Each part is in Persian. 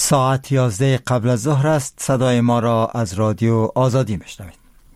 ساعت 11 قبل از ظهر است. صدای ما را از رادیو آزادی میشنوید.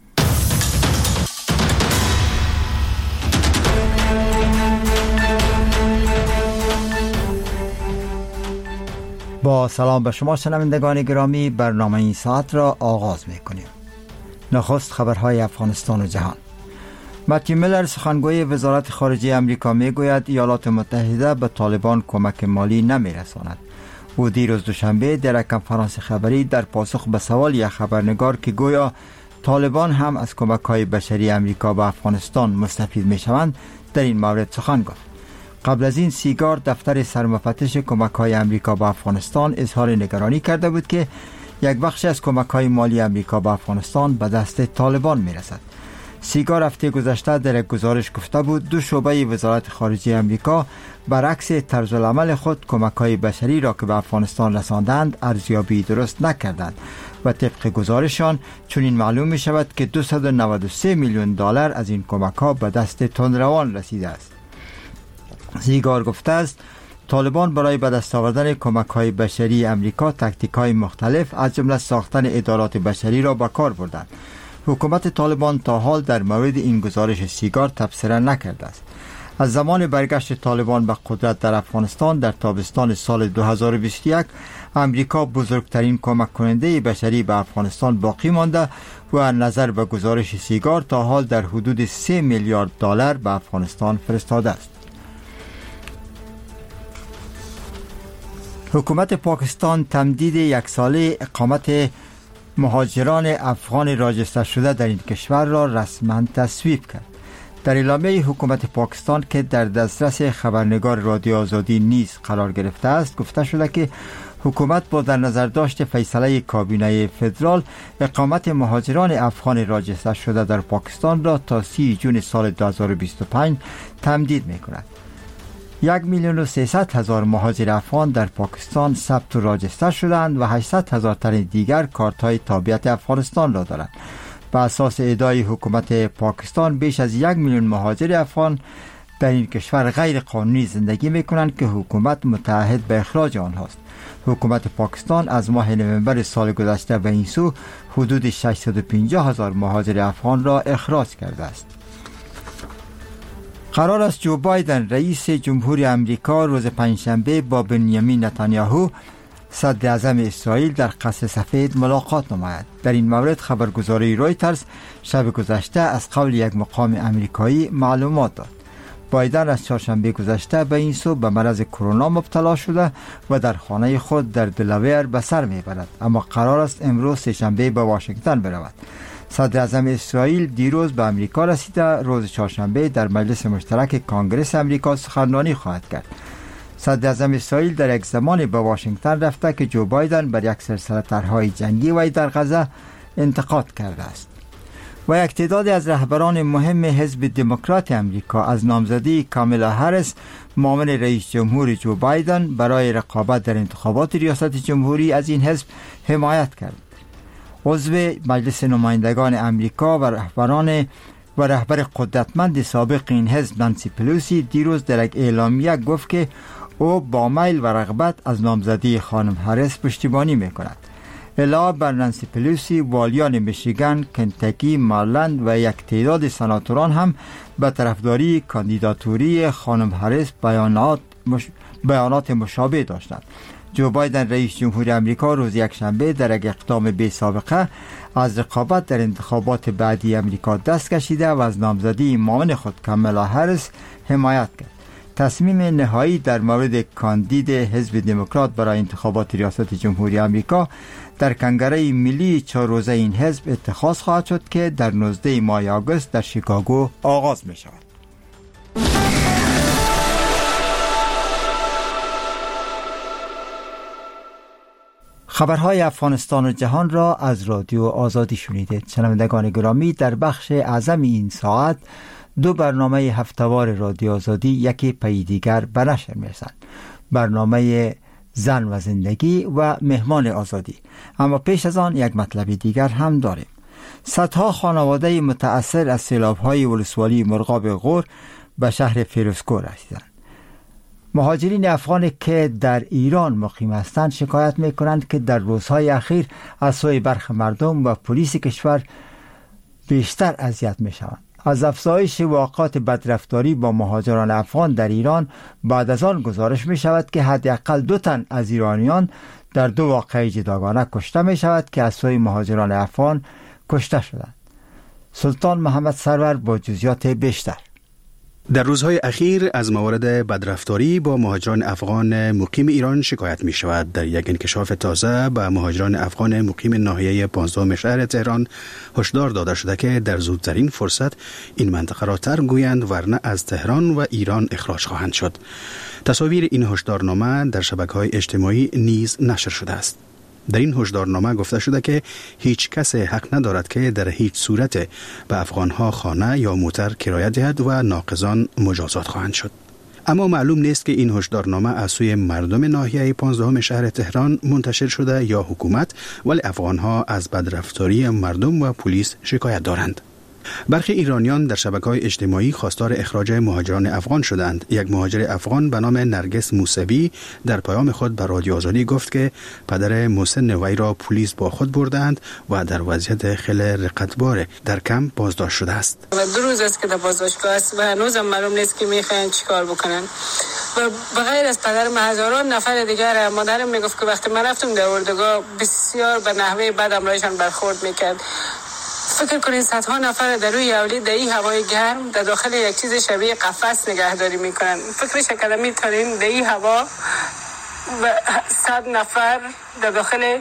با سلام به شما شنوندگان گرامی، برنامه این ساعت را آغاز میکنیم. نخست خبرهای افغانستان و جهان. متیو میلر سخنگوی وزارت خارجه امریکا میگوید ایالات متحده به طالبان کمک مالی نمیرساند. او دیروز دوشنبه در کنفرانس خبری در پاسخ به سوال یک خبرنگار که گویا طالبان هم از کمک‌های بشری امریکا به افغانستان مستفید میشوند در این مورد سخن گفت. قبل از این سیگار دفتر سرمفتش کمک‌های امریکا به افغانستان اظهار نگرانی کرده بود که یک بخش از کمک‌های مالی امریکا به افغانستان به دست طالبان میرسد. سیگار هفته گذشته در یک گزارش گفته بود دو شعبه وزارت خارجه امریکا برعکس طرز العمل خود کمک‌های بشری را که به افغانستان رساندند ارزیابی درست نکردند و طبق گزارشان چنین معلوم می شود که 293 میلیون دلار از این کمک‌ها به دست تندروان رسیده است. سیگار گفته است طالبان برای به دست آوردن کمک‌های بشری امریکا تاکتیک‌های مختلف از جمله ساختن ادارات بشری را به کار بردند. حکومت طالبان تا حال در مورد این گزارش سیگار تبصره نکرده است. از زمان برگشت طالبان به قدرت در افغانستان در تابستان سال 2021 امریکا بزرگترین کمک کننده بشری به افغانستان باقی مانده و از نظر به گزارش سیگار تا حال در حدود 3 میلیارد دلار به افغانستان فرستاده است. حکومت پاکستان تمدید یک ساله اقامت مهاجران افغان راجستر شده در این کشور را رسما تصویب کرد. در اعلامیه حکومت پاکستان که در دسترس خبرنگار رادیو آزادی نیز قرار گرفته است گفته شده که حکومت با در نظر داشت فیصله کابینه فدرال اقامت مهاجران افغان راجستر شده در پاکستان را تا 30 جون سال 2025 تمدید می کند. 1,300,000 مهاجر افغان در پاکستان ثبت و راجستر شدند و 800,000 تن دیگر کارت‌های تابعیت افغانستان را دارند. به اساس ادعای حکومت پاکستان بیش از 1 میلیون مهاجر افغان در این کشور غیر قانونی زندگی می‌کنند که حکومت متعهد به اخراج آنهاست. حکومت پاکستان از ماه نوامبر سال گذشته به این سو حدود 650,000 مهاجر افغان را اخراج کرده است. قرار است جو بایدن رئیس جمهوری امریکا روز پنجشنبه با بنیامین نتانیاهو صدر اعظم اسرائیل در قصر سفید ملاقات نماید. در این مورد خبرگزاری رویترز شب گذشته از قول یک مقام امریکایی معلومات داد. بایدن از چهارشنبه گذشته به این سو به مرض کرونا مبتلا شده و در خانه خود در دلاویر به سر میبرد، اما قرار است امروز سه‌شنبه به واشنگتن برود. صدر اعظم اسرائیل دیروز به امریکا رسیده روز چهارشنبه در مجلس مشترک کانگرس امریکا سخنرانی خواهد کرد. صدر اعظم اسرائیل در یک زمانی به واشنگتن رفته که جو بایدن بر یک سلسله طرح‌های جنگی وی در غزه انتقاد کرده است. و یک تعداد از رهبران مهم حزب دموکرات امریکا از نامزدی کامالا هریس معاون رئیس جمهور جو بایدن برای رقابت در انتخابات ریاست جمهوری از این حزب حمایت کرد. عضو مجلس نمایندگان امریکا و رهبر قدرتمند سابق این حزب نانسی پلوسی دیروز در یک اعلامیه گفت که او با میل و رغبت از نامزدی خانم هریس پشتیبانی میکند. علاوه بر نانسی پلوسی، والیان میشیگان، کنتاکی، مریلند و یک تعداد سناتوران هم به طرفداری کاندیداتوری خانم هریس بیانات مشابه داشتند. جو بایدن رئیس جمهوری امریکا روز یکشنبه در یک اقدام بی سابقه از رقابت در انتخابات بعدی امریکا دست کشیده و از نامزدی معاون خود کامالا هریس حمایت کرد. تصمیم نهایی در مورد کاندید حزب دموکرات برای انتخابات ریاست جمهوری امریکا در کنگره ملی 4 روزه این حزب اتخاذ خواهد شد که در 19 ماه آگوست در شیکاگو آغاز می شود. خبرهای افغانستان و جهان را از رادیو آزادی شنیدید. شنوندگان گرامی، در بخش اعظم این ساعت 2 برنامه هفته‌وار رادیو آزادی یکی پی دیگر به نشر می‌رسند. برنامه زن و زندگی و مهمان آزادی. اما پیش از آن یک مطلب دیگر هم داریم. صدها خانواده متأثر از سیلاب‌های ولسوالی مرغاب غور به شهر فیروزکوه رسیدند. مهاجرین افغانی که در ایران مقیم هستند شکایت میکنند که در روزهای اخیر از سوی برخی مردم و پلیس کشور بیشتر اذیت میشوند. از افزایش واقعات بدرفتاری با مهاجران افغان در ایران بعد از آن گزارش می شود که حداقل 2 تن از ایرانیان در 2 واقعه جداگانه کشته می شود که از سوی مهاجران افغان کشته شدند. سلطان محمد سرور با جزئیات بیشتر. در روزهای اخیر از موارد بدرفتاری با مهاجران افغان مقیم ایران شکایت می شود. در یک انکشاف تازه به مهاجران افغان مقیم ناحیه 15 شهر تهران هشدار داده شده که در زودترین فرصت این منطقه را ترک گویند ورنه از تهران و ایران اخراج خواهند شد. تصاویر این هشدارنامه در شبکه‌های اجتماعی نیز نشر شده است. در این هشدارنامه گفته شده که هیچ کس حق ندارد که در هیچ صورت به افغانها خانه یا موتر کرایه دهد و ناقضان مجازات خواهند شد. اما معلوم نیست که این هشدارنامه از سوی مردم ناحیه 15 شهر تهران منتشر شده یا حکومت، ولی افغانها از بدرفتاری مردم و پلیس شکایت دارند. برخی ایرانیان در شبکه‌های اجتماعی خواستار اخراج مهاجران افغان شدند. یک مهاجر افغان به نام نرگس موسوی در پیام خود به رادیو آزادی گفت که پدر مسن وی را پلیس با خود بردند و در وضعیت خیلی رقتبار در کمپ بازداشت شده است. 2 روز است که در بازداشتگاه است و هنوزم معلوم نیست که میخواین چیکار بکنن. و بغیر از پدرم هزاران نفر دیگر، مادرم میگفت که وقتی من رفتم در اردوگاه بسیار به نحوه بد امرایشان برخورد میکرد. فکر کنید صدها نفر در روی اولی در این هوای گرم در داخل یک چیز شبیه قفس نگهداری میکنن. فکرش کردم میتونین در این هوا 100 نفر در داخل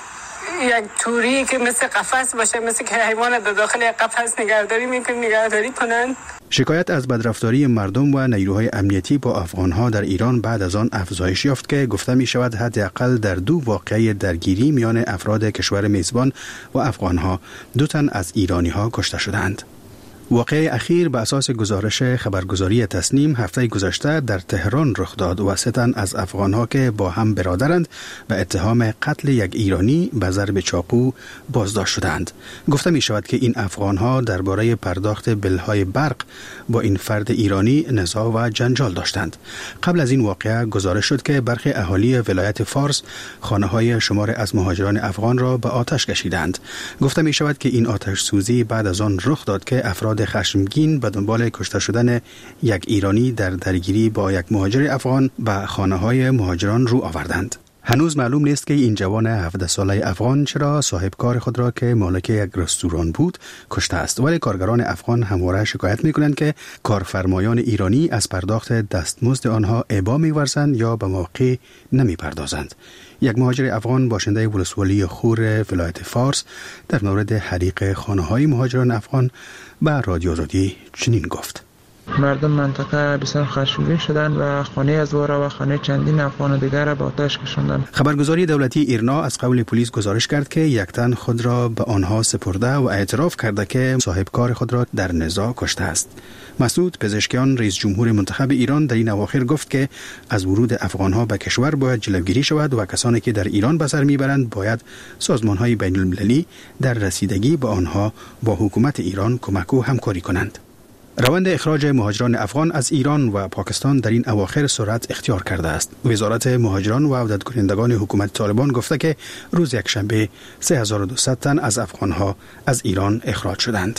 یک توری که مثل قفس باشه، مثل که حیوان در داخل قفس نگهداری کنن. شکایت از بدرفتاری مردم و نیروهای امنیتی با افغانها در ایران بعد از آن افزایش یافت که گفته می شود حداقل در 2 واقعه درگیری میان افراد کشور میزبان و افغانها 2 تن از ایرانیها کشته شدند. واقعه اخیر به اساس گزارش خبرگزاری تسنیم هفته گذشته در تهران رخ داد و 3 تن از افغانها که با هم برادرند به اتهام قتل یک ایرانی به ضرب چاقو بازداشت شدند. گفته می شود که این افغانها درباره پرداخت بلهای برق با این فرد ایرانی نزاع و جنجال داشتند. قبل از این واقعه گزارش شد که برخی اهالی ولایت فارس خانه‌های شمار از مهاجران افغان را به آتش کشیدند. گفته می شود که این آتش سوزی بعد از آن رخ داد که افراد خشمگین به دنبال کشته شدن یک ایرانی در درگیری با یک مهاجر افغان به خانه‌های مهاجران رو آوردند. هنوز معلوم نیست که این جوان 17 ساله افغان چرا صاحب کار خود را که مالک یک رستوران بود کشته است، ولی کارگران افغان همواره شکایت می‌کنند که کارفرمایان ایرانی از پرداخت دستمزد آنها ابا می‌ورزند یا به موقع نمی‌پردازند. یک مهاجر افغان باشنده ولسوالی خور ولایت فارس در مورد حریق خانه‌های مهاجران افغان به رادیو آزادی چنین گفت: مردم منطقه بسیار خشمگین شدند و خانه از وارا و خانه چندین افغان دیگر را به آتش کشاندند. خبرگزاری دولتی ایرنا از قول پلیس گزارش کرد که یک تن خود را به آنها سپرده و اعتراف کرده که صاحب کار خود را در نزاع کشته است. مسعود پزشکیان رئیس جمهور منتخب ایران در این اواخر گفت که از ورود افغانها به کشور باید جلوگیری شود و کسانی که در ایران به سر میبرند باید سازمان‌های بین‌المللی در رسیدگی به آنها با حکومت ایران کمک و همکاری کنند. روند اخراج مهاجران افغان از ایران و پاکستان در این اواخر سرعت اختیار کرده است. وزارت مهاجران و عودت کنندگان حکومت طالبان گفته که روز یکشنبه 3200 تن از افغانها از ایران اخراج شدند.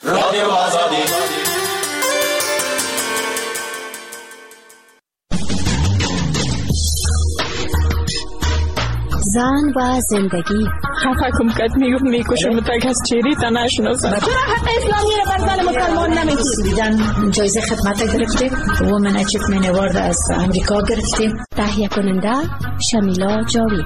زن و زندگی خفه کم کد میکشم تا کس چیری تا نشناسم. چرا حق اسلامی رو بر زن مسلمان نمیگیری؟ جایزه خدمت گرفته وومن اچیومنت اوارد از امریکا گرفته. تهیه کننده شمیلا جاوید.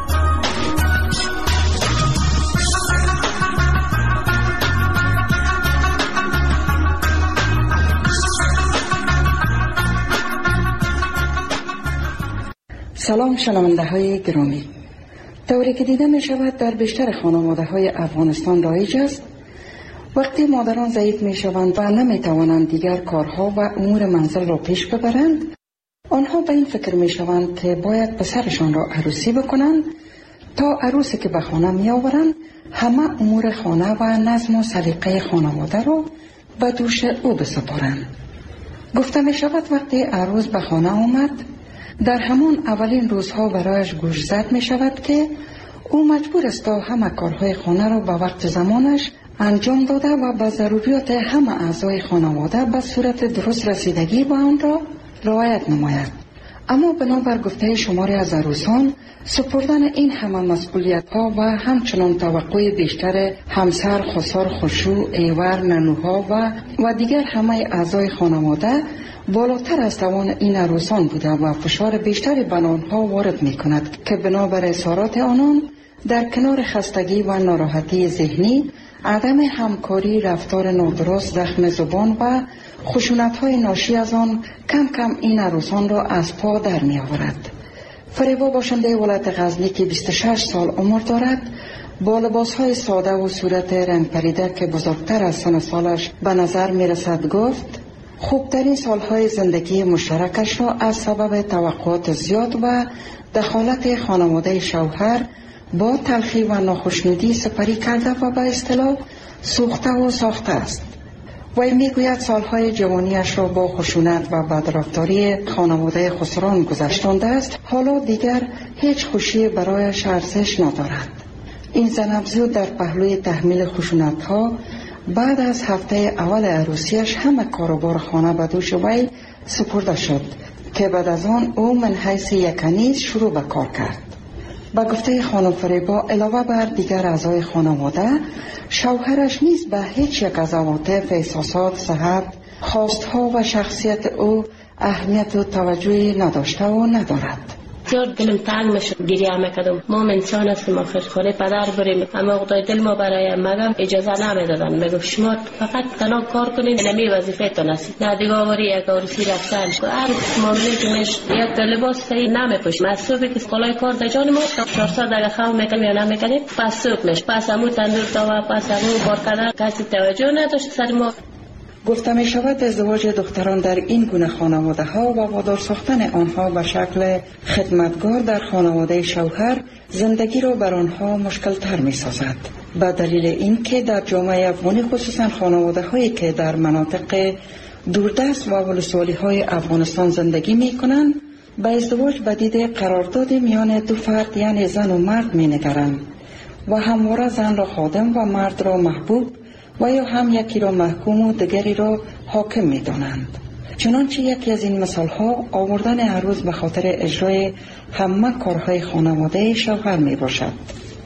سلام شنونده های گرامی. طوری که دیده می شود در بیشتر خانواده های افغانستان رایج است وقتی مادران ضعیف می شوند و نمی توانند دیگر کارها و امور منزل را پیش ببرند، آنها به این فکر می شوند که باید پسرشان را عروسی بکنند تا عروسی که به خانه می آورند همه امور خانه و نظم و سلیقه خانواده را به دوش او بسپارند. گفته می شود وقتی عروس به خانه آمد در همان اولین روزها برایش گوش زد می شود که او مجبور است تا همه کارهای خانه را به وقت زمانش انجام داده و به ضروریات همه اعضای خانواده به صورت درست رسیدگی به آن را رعایت نماید. اما بنابر گفته شماری از عروسان، سپردن این همه مسئولیت ها و همچنان توقع بیشتر همسر، خسر، خشوع، ایور، ننوها و دیگر همه اعضای خانواده بالاتر از توان این عروسان بوده و فشار بیشتری بر آنها وارد می کند که بنابر اظهارات آنان در کنار خستگی و ناراحتی ذهنی، عدم همکاری، رفتار نادرست، زخم زبان و خشونت‌های ناشی از آن کم کم این عروسان را از پا در می آورد. فریبا باشنده ولایت غزنی که 26 سال عمر دارد، با لباس‌های ساده و صورت رنگ پریده که بزرگتر از سن سالش به نظر می رسد گفت خوبترین سالهای زندگی مشترکش را از سبب توقعات زیاد و دخالت خانواده شوهر با تلخی و ناخشنودی سپری کرده و به اصطلاح سوخته و ساخته است. وی میگوید سالهای جوانیش را با خشونت و بدرفتاری خانواده خسران گذشتانده است. حالا دیگر هیچ خوشی برایش ارزش ندارد. این زن افزود در پهلوی تحمیل خشونت‌ها بعد از هفته اول عروسیش همه کاروبار خانه به دوش وی سپرده شد که بعد از آن او من حیث یک کنیز شروع به کار کرد. با گفته خانم فریبا علاوه بر دیگر اعضای خانواده، شوهرش نیز به هیچ یک از عواطف، احساسات، صحت، خواستها و شخصیت او اهمیت و توجهی نداشته و ندارد. بسیار دلم تنگ میشد، گریه میکردم. ما انسان هستیم، آخر خانه پدر بریم، اما خدای دل ما برای مگم اجازه نمیدادن. میگفت شما فقط تنها کار کنید، نمی وظیفه تان است. نه دیگه آوری یک عروسی رفتن هر معامله که میش یک لباس صحیح نمیپوشیم. از صبح که کالای کار در جان ما 400 دیگه خام میکنیم یا نمیکنیم، پس صبح میش پس همون تندور تا پس همون بار کردن کسی توجه نداشت سر ما. گفته می شود ازدواج دختران در این گونه خانواده ها و وادار ساختن آنها به شکل خدمتگار در خانواده شوهر زندگی را بر آنها مشکل تر می سازد. به دلیل این که در جامعه افغانی خصوصا خانواده هایی که در مناطق دوردست و ولسوالی های افغانستان زندگی می کنند به ازدواج بدید قرارداد میان دو فرد یعنی زن و مرد می نگرند و همواره زن را خادم و مرد را محبوب و یا هم یکی را محکوم و دیگری را حاکم می دانند. چنانچه یکی از این مثال ها آوردن عروس به خاطر اجرای همه کارهای خانواده شوهر می باشد.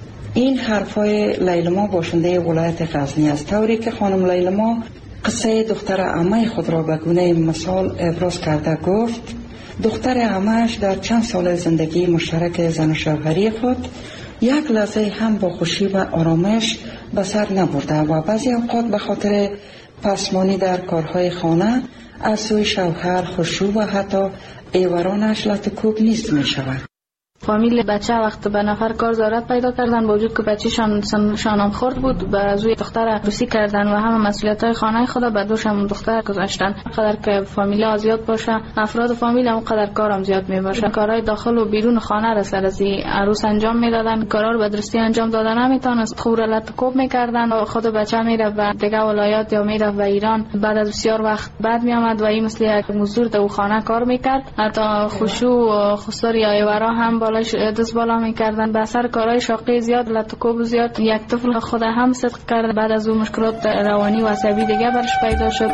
این حرفای لیلما باشنده ولایت غزنی است، طوری که خانم لیلما قصه دختر عمه خود را به گونه مثال ابراز کرده گفت دختر عمه‌اش در چند سال زندگی مشترک زن و شوهری خود یک لحظه هم با خوشی و آرامش به سر نبرده و بعضی اوقات به خاطر پسمانی در کارهای خانه از سوی شوهر خشوع و حتی ایورانش لطکوب نیست می شود. فامیل بچه وقت به نفر کار ضرورت پیدا کردن با وجود که بچه شانم خورد بود به روی دختر عروسی کردن و همه مسئولیت‌های خانه خود به دوش هم دختر گذاشتن. قدر که فامیل زیاد باشه افراد فامیل هم قدر کارم زیاد می باشه. کارهای داخل و بیرون خانه را سر از عروس انجام میدادن، کارا رو به درستی انجام دادن نمیتونست، خور لطکوب میکردن و خود بچه میره به دیگه ولایات یا میره به ایران. بعد از بسیار وقت بعد می آمد و این مثل یک مزدور تو خانه کار میکرد. حتی خشوع و خسر یا ایورا هم بالاش دست بالا میکردن. به اثر کارهای شاقی زیاد لطکوب زیاد یک طفل خود هم صدق کرد. بعد از اون مشکلات روانی و عصبی دیگه برش پیدا شد.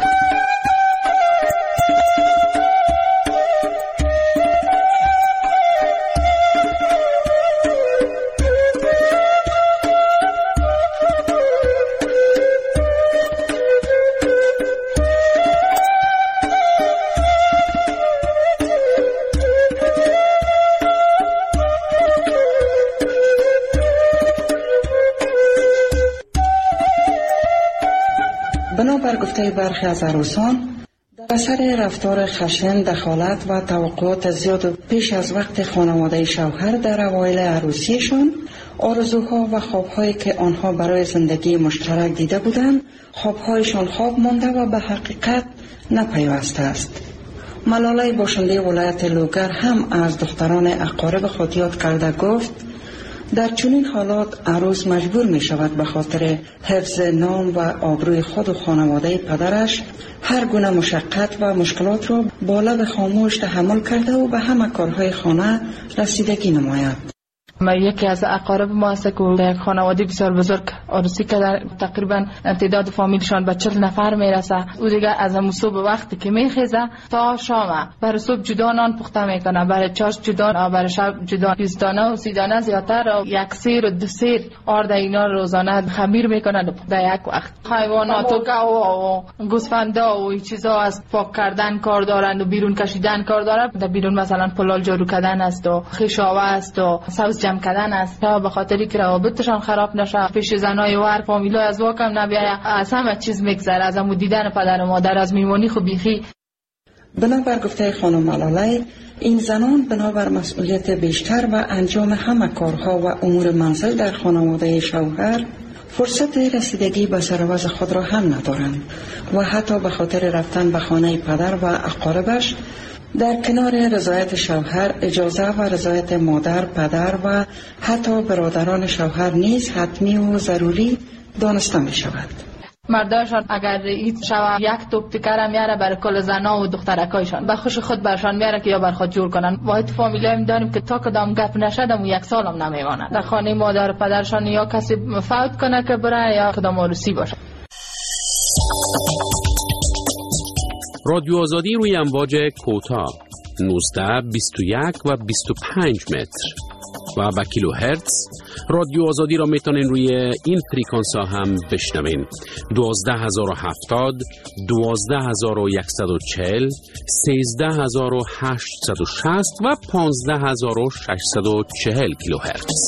بنابر گفته برخی از عروسان در اثر رفتار خشن، دخالت و توقعات زیاد و پیش از وقت خانواده شوهر در اوایل عروسیشان آرزوها و خوابهایی که آنها برای زندگی مشترک دیده بودند خوابهایشان خواب مانده و به حقیقت نپیوسته است. ملاله باشنده ولایت لوگر هم از دختران اقارب خود یاد کرده گفت در چنین حالات عروس مجبور می شود به خاطر حفظ نام و آبروی خود و خانواده پدرش هر گونه مشقت و مشکلات را با لب خاموش تحمل کرده و به همه کارهای خانه رسیدگی نماید. یکی از اقارب ما است که یک خانواده بسیار بزرگ عروسی که در تقریبا تعداد فامیلشان به 40 نفر میرسه. او دیگه از صبح وقتی که میخیزه تا شام برای صبح جدا نان پخته میکنه، برای چاش جدا، برای شب جدا، 20 دانه و 30 دانه زیاتر و یک سیر و 2 سیر آرد اینا روزانه خمیر میکنه در یک وقت. حیوانات و گاو و گوسفندا و چیزا از پاک کردن کار دارند و بیرون کشیدن کار دارند. در بیرون مثلا پلال جارو کردن است و خیشاوه است و سبز جمع کردن است تا به خاطری که روابطشان خراب نشه، پیش زنای و هر فامیلا از واکم نبیاید. از همه چیز میگذره، از امو دیدن پدر و مادر، از میمونی خو بیخی. بنابر گفته خانم ملاله، این زنان بنابر مسئولیت بیشتر و انجام همه کارها و امور منزل در خانواده شوهر فرصت رسیدگی به سرآغاز خود را هم ندارند و حتی به خاطر رفتن به خانه پدر و اقاربش در کنار رضایت شوهر اجازه و رضایت مادر، پدر و حتی برادران شوهر نیز حتمی و ضروری دانسته می شود. مرداشان اگر ایت شوه یک توپ تکر میاره برای کل زنا و دخترکایشان به خوش خود برشان میاره که یا بر خود جور کنن. واحد فامیلی می داریم که تا کدام گپ نشدم و 1 سال هم نمیمانند در خانه مادر و پدرشان، یا کسی فوت کنه که برای یا کدام عروسی باشه. رادیو آزادی روی امواج کوتاه 19، 21 و 25 متر و به کیلوهرتز. رادیو آزادی را میتونین روی این فریکانس ها هم بشنوین: 12070، 12140، 13860 و 15640 کیلوهرتز.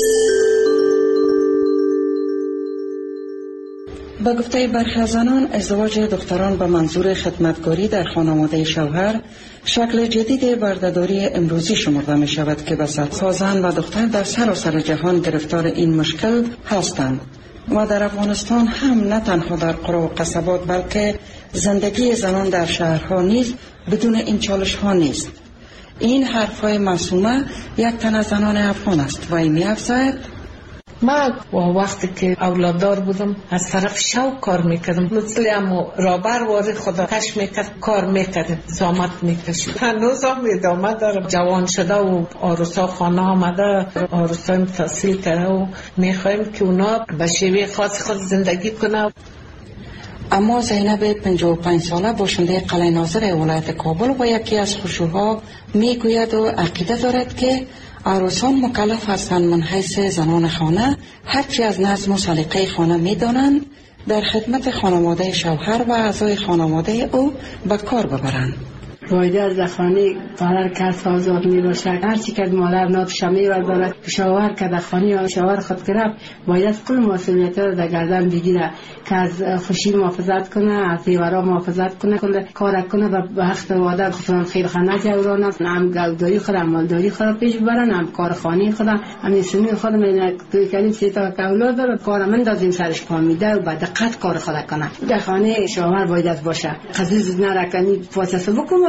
به گفته برخی از زنان، ازدواج دختران به منظور خدمتگاری در خانواده شوهر شکل جدید بردهداری امروزی شمرده می شود که به صدها زن و دختر در سراسر جهان گرفتار این مشکل هستند و در افغانستان هم نه تنها در قرى و قصبات بلکه زندگی زنان در شهرها نیز بدون این چالش ها نیست. این حرفهای معصومه یک تن از زنان افغان است و این می افزاید: من وقتی که اولاددار بودم از طرف شوق کار میکردم، مثلیم رابر واری خدا کش میکرد، کار میکردم، زامت میکشید. هنوز هم ادامه دارم. جوان شده و آروسا خانه آمده، آروسا تحصیل کرده و میخوایم که اونا به شیوه خاص خود زندگی کنه. اما زینب 55 ساله باشنده قلعه ناظر ولایت کابل و یکی از خشوها میگوید و عقیده دارد که عروسان مکلف هستند من حیث زنان خانه هرچی از نظم و سلیقه خانه می دانند در خدمت خانواده شوهر و اعضای خانواده او به کار ببرند. باید از خانه پدر کس آزاد می باشد. هرچی که مادر ناتش می بردارد شوهر که در خانه شوهر خود گرفت باید کل مسئولیت را در گردن بگیره که از خوشی محافظت کنه، از زیورا محافظت کنه، کل کار کنه و به حق واده خودشان خیر خانه جورانه، هم گوداری خود هم مالداری خود پیش برن، هم کار خانه خود هم سنی خود من توی کردیم 3 تا اولاد داره کار من دازیم سرش پا میده و بعد دقت کار خود کنه. در خانه شوهر باید باشه قضیه نرکنی فاسه بکن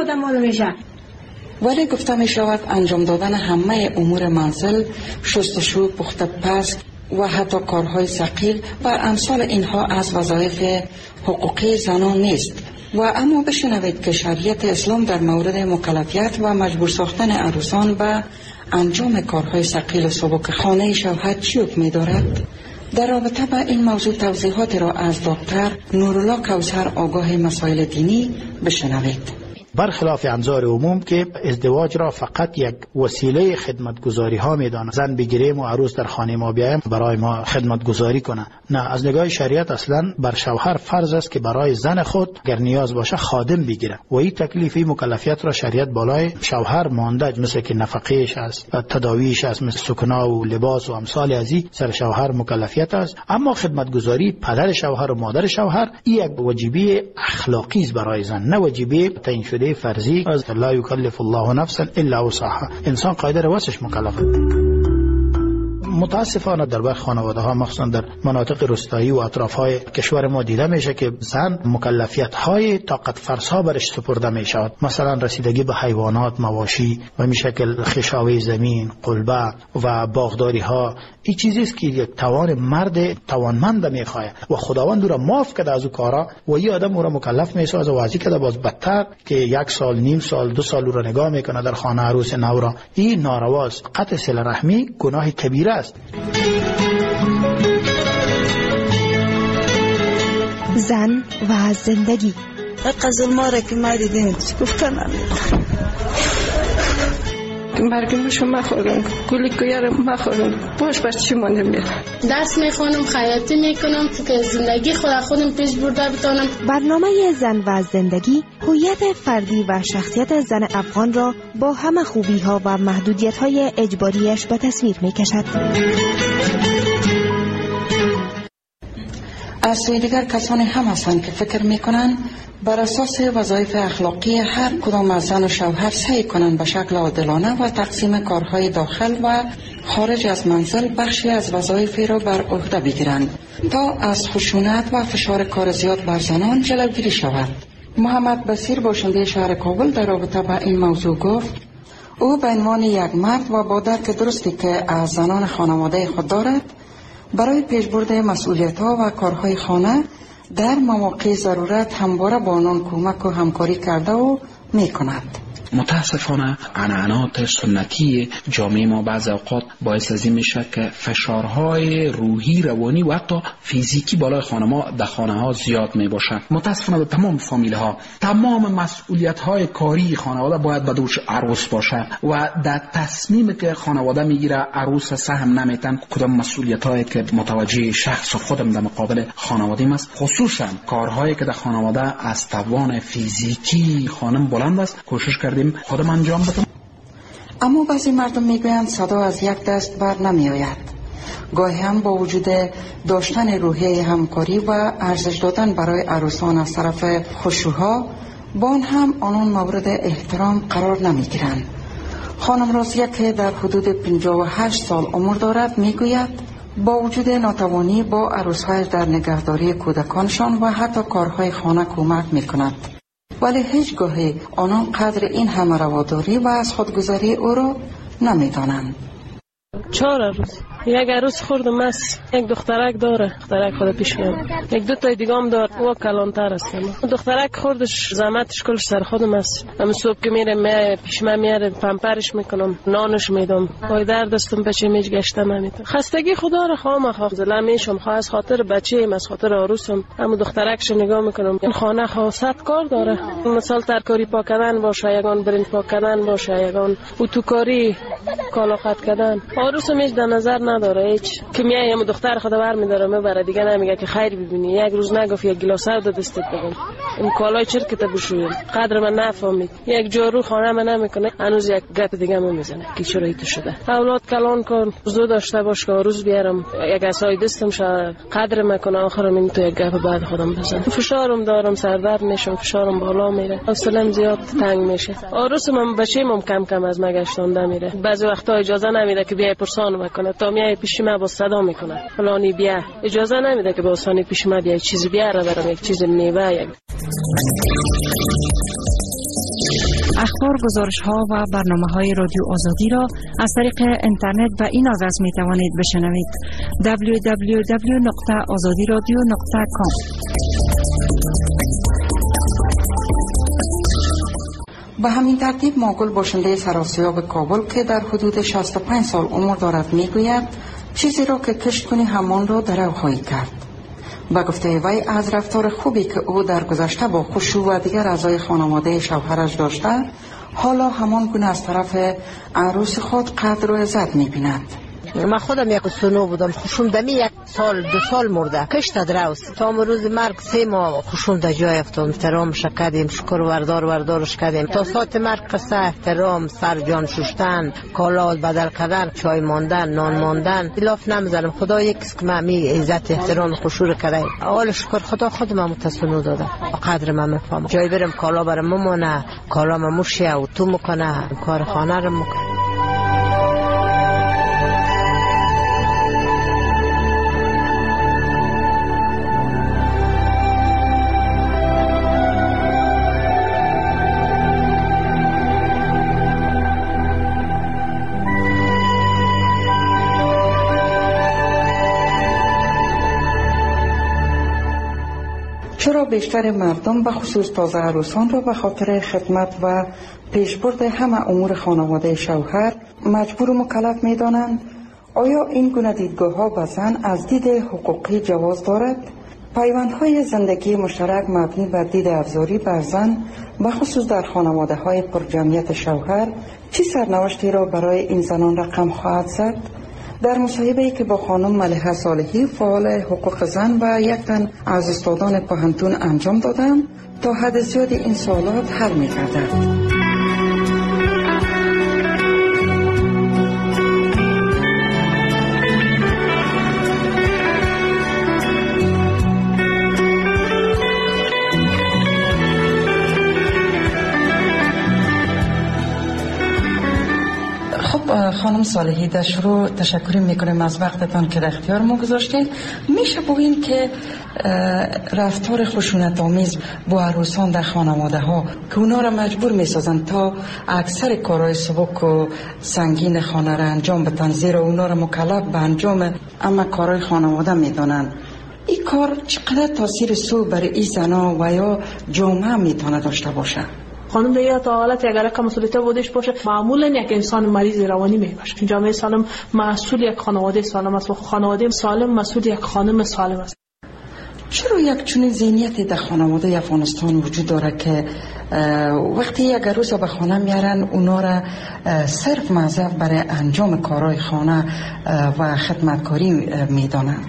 ولی گفته می شود انجام دادن همه امور منزل، شستشو، پخت پز و حتی کارهای ثقیل و امثال اینها از وظایف حقوقی زنان نیست. و اما بشنوید که شریعت اسلام در مورد مکلفیت و مجبور ساختن عروسان به انجام کارهای ثقیل و سبک خانه شوهر چی حکم می دارد؟ در رابطه با این موضوع توضیحات را از دکتر نورالله کوثر آگاه مسائل دینی بشنوید. برخلاف انظار عموم که ازدواج را فقط یک وسیله خدمتگزاری ها میدانند، زن بگیریم و عروس در خانه ما بیایم برای ما خدمتگزاری کنه. نه، از نگاه شریعت اصلا بر شوهر فرض است که برای زن خود گر نیاز باشه خادم بگیره و این تکلیفی مکلفیت را شریعت بالای شوهر مانده، مثل که نفقهش است، تداویش است، مثل سکنا و لباس و امثال از این سر شوهر مکلفیت است. اما خدمتگزاری پدر شوهر و مادر شوهر این یک واجبی اخلاقی است برای زن، نه واجبی تعیین شده فرضی. از لا یکلف الله نفسا الا وسعها، انسان قادر واسش مکلف. متاسفانه در برخی خانواده ها مخصوصا در مناطق روستایی و اطراف های کشور ما دیده میشه که زن مکلفیت های طاقت فرسا برش سپرده میشود، مثلا رسیدگی به حیوانات، مواشی و این شکل خشاوی زمین، قلبه و باغداری ها. این چیزی است که یک توان مرد توانمند میخواد و خداوند او را معاف کرده از او کارا و این آدم او را مکلف میسازه واضح کرده باز بدتر که 1 سال، نیم سال، 2 سال او را نگاه میکنه در خانه عروس نو را. این نارواست. قطع صله رحمی گناه کبیره است. زن و زندگی. قزل ماره که ما دیدیم گفتن برگمشو مخورم، گلی کویارم مخورم، باش چی مانده میره. درس میخونم، خیاطی میکنم که زندگی خودم پیش برده بتونم. برنامه زن و زندگی هویت فردی و شخصیت زن افغان را با همه خوبی ها و محدودیت های اجباریش به تصویر میکشد. از سوی دیگر کسانی هم هستند که فکر میکنند بر اساس وظایف اخلاقی هر کدام از زن و شوهر سعی کنند به شکل عادلانه و تقسیم کارهای داخل و خارج از منزل بخشی از وظایف را بر عهده بگیرند تا از خشونت و فشار کار زیاد بر زنان جلوگیری شود. محمد بصیر باشنده شهر کابل در رابطه با این موضوع گفت او به عنوان یک مرد و با درک درستی که از زنان خانواده خود دارد برای پیشبرد مسئولیت‌ها و کارهای خانه در مواقع ضرورت همواره با آنان کمک و همکاری کرده و می‌کند. متاسفانه عنعنات سنتی جامعه ما بعض اوقات باعث از این میشه که فشارهای روحی، روانی و حتی فیزیکی بالای خانه ها زیاد می باشه. متاسفانه به تمام فامیل ها تمام مسئولیت های کاری خانواده باید به دوش عروس باشه و در تصمیمی که خانواده میگیره عروس سهم نمیتن کدام مسئولیت هایی که متوجه شخص و خودم در مقابل خانواده است، خصوصا کارهایی که در خانواده از توان فیزیکی خانم بلند است کوشش کردیم خودم انجام بدم. اما بعضی مردم میگویند صدا از یک دست بر نمی آید. گاهی هم با وجود داشتن روحیه همکاری و ارزش دادن برای عروسان از طرف خشوها با هم آنان مورد احترام قرار نمی گیرند. خانم رازیه که در حدود 58 سال عمر دارد میگوید با وجود ناتوانی با عروس‌هایش در نگهداری کودکانشان و حتی کارهای خانه کمک میکند، ولی هیچگاهی آنان قدر این همه رواداری و از خودگذاری او را نمیدانند. 4 عروس، یک عروس خوردم است، یک دخترک داره، دخترک خود پیش میاد، یک 2 تا دیگه هم داره، او کلانتر است. دخترک خوردش زحمتش کلش سر خودم است. هم صبح که میره پیش من میاره، پمپرش میکنم، نانش میدم، پای درد دستم بچه میج گشته نمیتونه. خستگی خدا را خواهم زله میشم، خواه از خاطر بچه‌ام، از خاطر عروسم. هم دخترکش نگاه میکنم، این خانه خاصت کار داره، مثلا ترکاری پاک کردن باشه، یگان برنج پاک کردن باشه، یگان اتوکاری، کالا قطع کردن. عروسم هیچ در نظر نداره، هیچ که میایم دختر خدا برمی‌داره میبره، دیگه نمیگه که خیر ببینی، یک روز نگفت یک گلاس آب دستت بگم، این کالای چرکت بشویم، قدر من نفهمید، یک جارو خانه من نمیکنه، هنوز یک گپ دیگه میزنه که چرا ایت شده. اولاد کلان کن، زود داشته باش که روز بیارم یک عصای دستم شه، قدر میکنه، آخرم این تو یک گپ بعد خودم بزنم. فشارم دارم، سردرد میشم، فشارم بالا میره، حوصله‌ام زیاد تنگ میشه. عروسم بچه‌م کم کم از مگشتونده میره، بعضی وقتا اجازه نمیده که بیای پرسان میکنه، تا میای پیش من با صدا میکنه فلانی بیا، اجازه نمیده که با آسانی پیش من بیای چیزی بیاره برام، یک چیز میوه. یک اخبار، گزارش ها و برنامه های رادیو آزادی را از طریق اینترنت و این آدرس می توانید بشنوید: www.azadiradio.com. به همین ترتیب ماگل باشنده سراسیاب کابل که در حدود 65 سال عمر دارد میگوید چیزی را که کشت کنی همان را درو خواهی کرد. به گفته وی از رفتار خوبی که او در گذشته با خشوع و دیگر اعضای خانواده شوهرش داشته، حالا همان گونه از طرف عروس خود قدر و عزت می‌بیند. من خودم یک سنو بودم، خوشم دمی 1 سال 2 سال مرده، کشت دروست تا روز مرگ 3 ماه خوشم در جای افتاد، احترامش کردیم، شکر وردارش کردیم تا ساعت مرگ قصه احترام، سر جان شستن، کالا بدل کردن، چای ماندن، نان ماندن، الاف نمیزنم. خدا یکیست که من می عزت احترام خوشور کرده، اول شکر خدا خودم متسنو داده، قدر من میفهمم. جای برم کالا برام ممونه، کالا مموشه و تو میکنه، کار خانه رو میکنه. چرا بیشتر مردم به خصوص تازه عروسان را به خاطر خدمت و پیشبرد همه امور خانواده شوهر مجبور و مکلف می دانند؟ آیا این گونه دیدگاه ها به زن از دید حقوقی جواز دارد؟ پیوندهای زندگی مشترک مبنی بر دید افزاری بر زن به خصوص در خانواده های پرجمعیت شوهر چه سرنوشتی را برای این زنان رقم خواهد زد؟ در مصاحبه‌ای که با خانم ملیحه صالحی فعال حقوق زن و یک تن از استادان پوهنتون انجام دادم تا حد زیادی این سوالات حل می‌گردد. خانم صالحی، در شروع تشکر میکنیم از وقتتان که در اختیار ما گذاشتین. میشه بگوین که رفتار خشونت آمیز با عروسان در خانواده ها که اونا را مجبور میسازن تا اکثر کارهای سبک و سنگین خانه را انجام بدن، زیرا اونا را مکلف به انجام اما کارهای خانواده میدانن، این کار چقدر تاثیر سو برای این زنا و یا جامعه میتونه داشته باشه؟ خانم دیگه تا حالت اگر یک مسئولیت بودش باشه، معمولا یک انسان مریض روانی میباشه. جامعه سالم مسئول یک خانواده سالم است و خانواده سالم مسئول یک خانم سالم است. چرا یک چنین ذهنیتی در خانواده افغانستان وجود داره که وقتی یک عروس به خانه میارن اونا را صرف موظف برای انجام کارهای خانه و خدمتکاری میدانن؟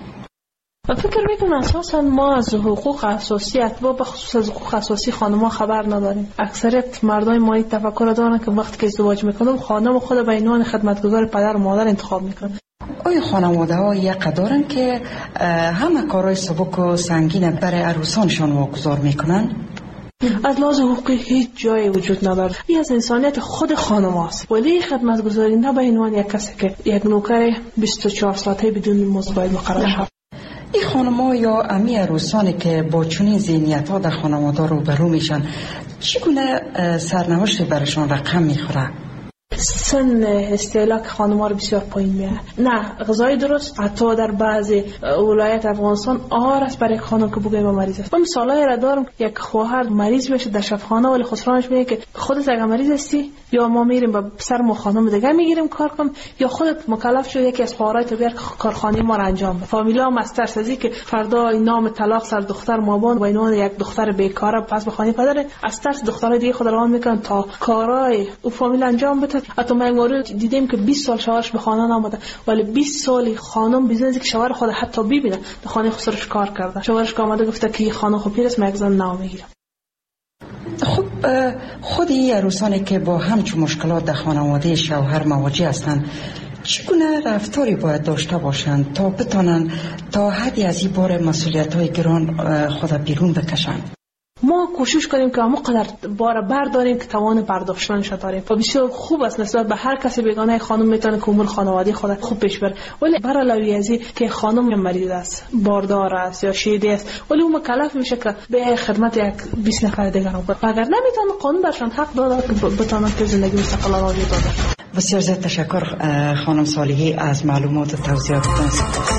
فکر میکنم اساسا ما از حقوق اساسی و به خصوص از حقوق اساسی خانم‌ها خبر نداریم. اکثریت مردای ما این تفکر دارن که وقتی که ازدواج میکنم خانم خود به عنوان خدمتگزار پدر و مادر انتخاب میکنن. آیا خانواده ها یک دارن که همه کارهای سبک و سنگین برای عروسانشان واگذار میکنن؟ از لحاظ حقوقی هیچ جایی وجود نداره. این از انسانیت خود خانم هست. ولی خدمتگزاری نه به عنوان یک کسی که یک نوکر 24 ساعته بدون مزد باید مقرر شود. این خانم‌ها یا امی عروسانی که با چنین ذهنیت‌ها در خانواده روبرو میشن چگونه سرنوشتی برشان رقم میخوره؟ سن استهلاک خانم‌ها رو بسیار پایین میاره. نه غذای درست، حتی در بعضی ولایت افغانستان آهار است برای خانم که بگویم مریض است. من مثالایی را دارم، یک خواهر مریض بشه در شفاخانه ولی خسرانش میگه که خودت اگه مریض هستی یا ما میریم با سر ما خانم دیگه میگیریم کار کنم، یا خودت مکلف شو یکی از خواهرای تو بیار کارخانه ما را انجام بده. فامیلا هم از ترس از اینکه فردا نام طلاق سر دختر مابان و اینوان یک دختر بیکاره پس به خانه پدر، از ترس دخترای دیگه خود روان میکنن تا کارهای او فامیل انجام بده. حتی ما مورد دیدیم که 20 سال شوهرش به خانه نامده ولی 20 سالی خانم بیزنسی که شوهر خود حتی ببینه در خانه خسرش کار کرده. شوهرش که آمده گفته که خانم خب پیرست من یک زن نام میگیرم. خب خود این عروسانی که با همچون مشکلات در خانواده شوهر مواجه هستند چگونه رفتاری باید داشته باشند تا بتانند تا حدی از این بار مسئولیت‌های گران خود بیرون بکشند؟ ما کوشش کنیم که همونقدر بار برداریم که توان برداشتنش داریم و بسیار خوب است نسبت به هر کسی بیگانه خانم میتونه که امور خانوادگی خود خوب پیش بره. ولی بر علاوه از این که خانم مریض است، باردار است یا شیده است ولی اون مکلف میشه که به خدمت یک 20 نفر دیگر رو بکنه. اگر نمیتونه قانون برشان حق داده که بتونن که زندگی مستقلانه را داشته باشند. بسیار زیاد تشکر خانم صالحی از معلومات و توضیحاتتان.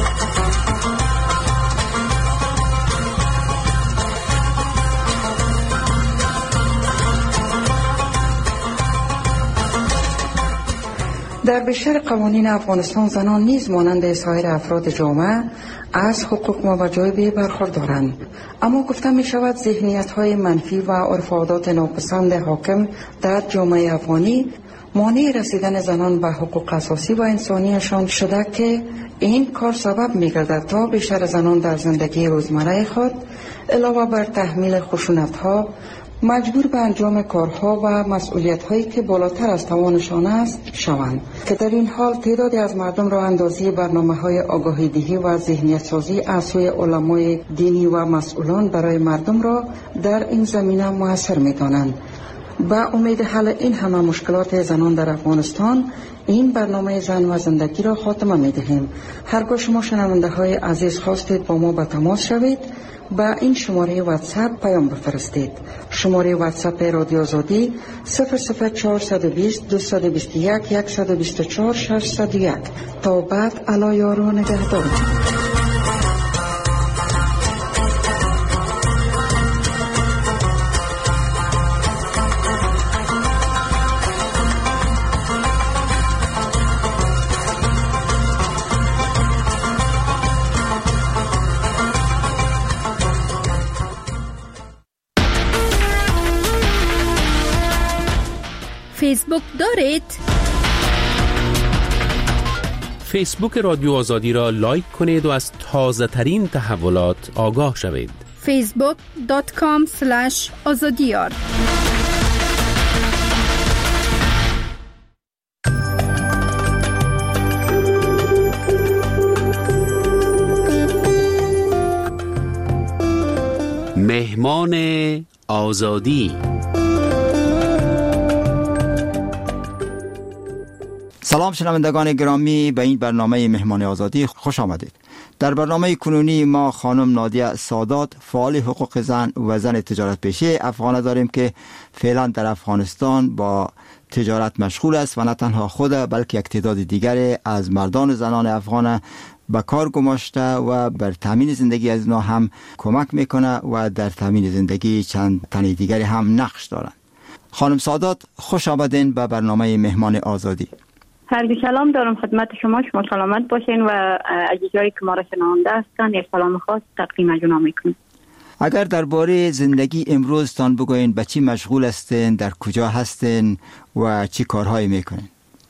در بیشتر قوانین افغانستان زنان نیز مانند سایر افراد جامعه از حقوق و وجایب برخوردارند، اما گفته می شود ذهنیت های منفی و عرف و عادات ناپسند حاکم در جامعه افغانی مانع رسیدن زنان به حقوق اساسی و انسانیشان شده که این کار سبب می گردد تا بیشتر زنان در زندگی روزمره خود علاوه بر تحمیل خشونت ها مجبور به انجام کارها و مسئولیت‌هایی که بالاتر از توانشان است شوند، که در این حال تعدادی از مردم را اندازی برنامه‌های آگاهی‌دهی و ذهنیت‌سازی از سوی علمای دینی و مسئولان برای مردم را در این زمینه موثر می‌دانند. با امید حل این همه مشکلات زنان در افغانستان این برنامه زن و زندگی را خاتمه می‌دهیم. هرگاه شما شنونده‌های عزیز خواستید با ما به تماس شوید، با این شماره واتساپ پیام بفرستید. شماره واتساپ رادیو آزادی 00420 221 124 601. تا بعد الا یارو نگهدار. فیسبوک دارید؟ فیسبوک رادیو آزادی را لایک کنید و از تازه ترین تحولات آگاه شوید. facebook.com/azadiyar مهمان آزادی. سلام شنوندگان گرامی، به این برنامه مهمان آزادی خوش آمدید. در برنامه کنونی ما خانم نادیه سادات، فعال حقوق زن و زن تجارت پیشه افغانه داریم که فعلا در افغانستان با تجارت مشغول است و نه تنها خود بلکه یک تعداد دیگری از مردان و زنان افغان به کار گماشته و بر تامین زندگی از اینا هم کمک میکنه و در تامین زندگی چند تن دیگری هم نقش دارند. خانم سادات، خوش آمدین به برنامه مهمان آزادی. هر سلام دارم خدمت شما سلامت باشین و عزیزایی که ما را شنونده هستند یک سلام خاص تقدیم از اونها میکنم. اگر درباره زندگی امروز تان بگوین به چی مشغول هستین، در کجا هستین و چی کارهایی میکنین؟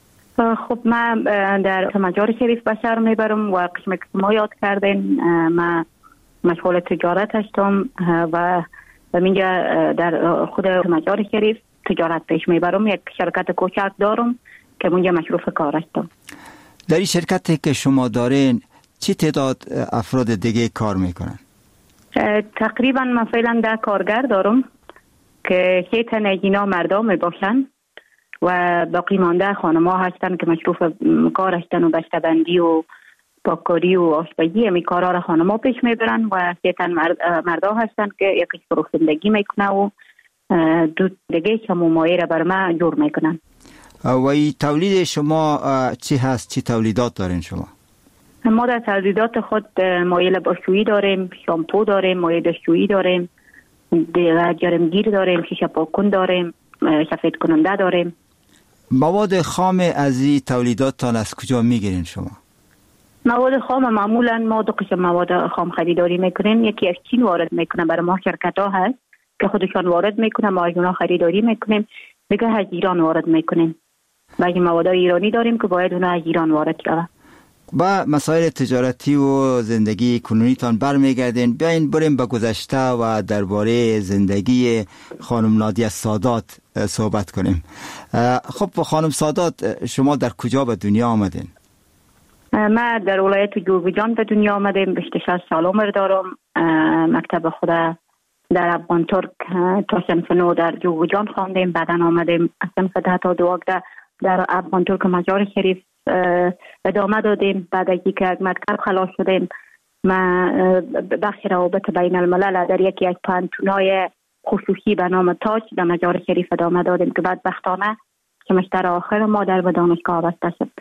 خب من در مجار شریف به شهر میبرم و قسم که ما یاد کردین من مشغول تجارت هستم و اینجا در خود مجار شریف تجارت پیش میبرم. یک شرکت کوچک دارم که اونجا مصروف کار هستم. در این شرکتی که شما دارین چی تعداد افراد دیگه کار میکنن؟ تقریبا من فعلا 10 کارگر دارم که 3 تن از اینا مردم میباشن و باقی مانده خانم‌ها هستن که مصروف کار هستن و بسته‌بندی و پاککاری و آشپزی همی کارها را خانم‌ها پیش میبرن و 3 تن مردا هستن که یکیش فروشندگی میکنه و 2 دیگه که ممایه را بر ما جور میکنن. و این تولید شما چی هست؟ چی تولیدات دارین شما؟ ما در تولیدات خود مایع لباسشویی داریم، شامپو داریم، مایع دستشویی داریم، دیگه جرمگیر داریم، شیشه پاککن داریم، سفید کننده داریم. مواد خام از این تولیداتتان از کجا میگیرین شما؟ مواد خام معمولا ما 2 قسم مواد خام خریداری میکنیم. یکی از چین وارد میکنه، برای ما شرکت ها هست که خودشان وارد میکنه، ما از اونا خریداری میکنیم. دیگه از ایران وارد میکنیم. بعضی مواد ایرانی داریم که باید اونا از ایران وارد شود. با مسائل تجارتی و زندگی کنونیتان برمیگردین. بیاین بریم به گذشته و درباره زندگی خانم نادیه سادات صحبت کنیم. خب خانم سادات، شما در کجا به دنیا آمدین؟ من در ولایت جوزجان به دنیا آمدم. 26 سال عمر دارم. مکتب خود در افغان ترک تا صنف 9 در جوزجان خواندم. بعدا آمدم صنف 10 تا 12 در افغان ترک مجار شریف ادامه دادیم. بعد از اینکه از مکتب خلاص شدیم من بخش روابط بین الملل در یکی از پانتونای خصوصی به نام تاج در مجار شریف ادامه دادیم که بعد بختانه سمستر آخر ما در دانشگاه بسته شد.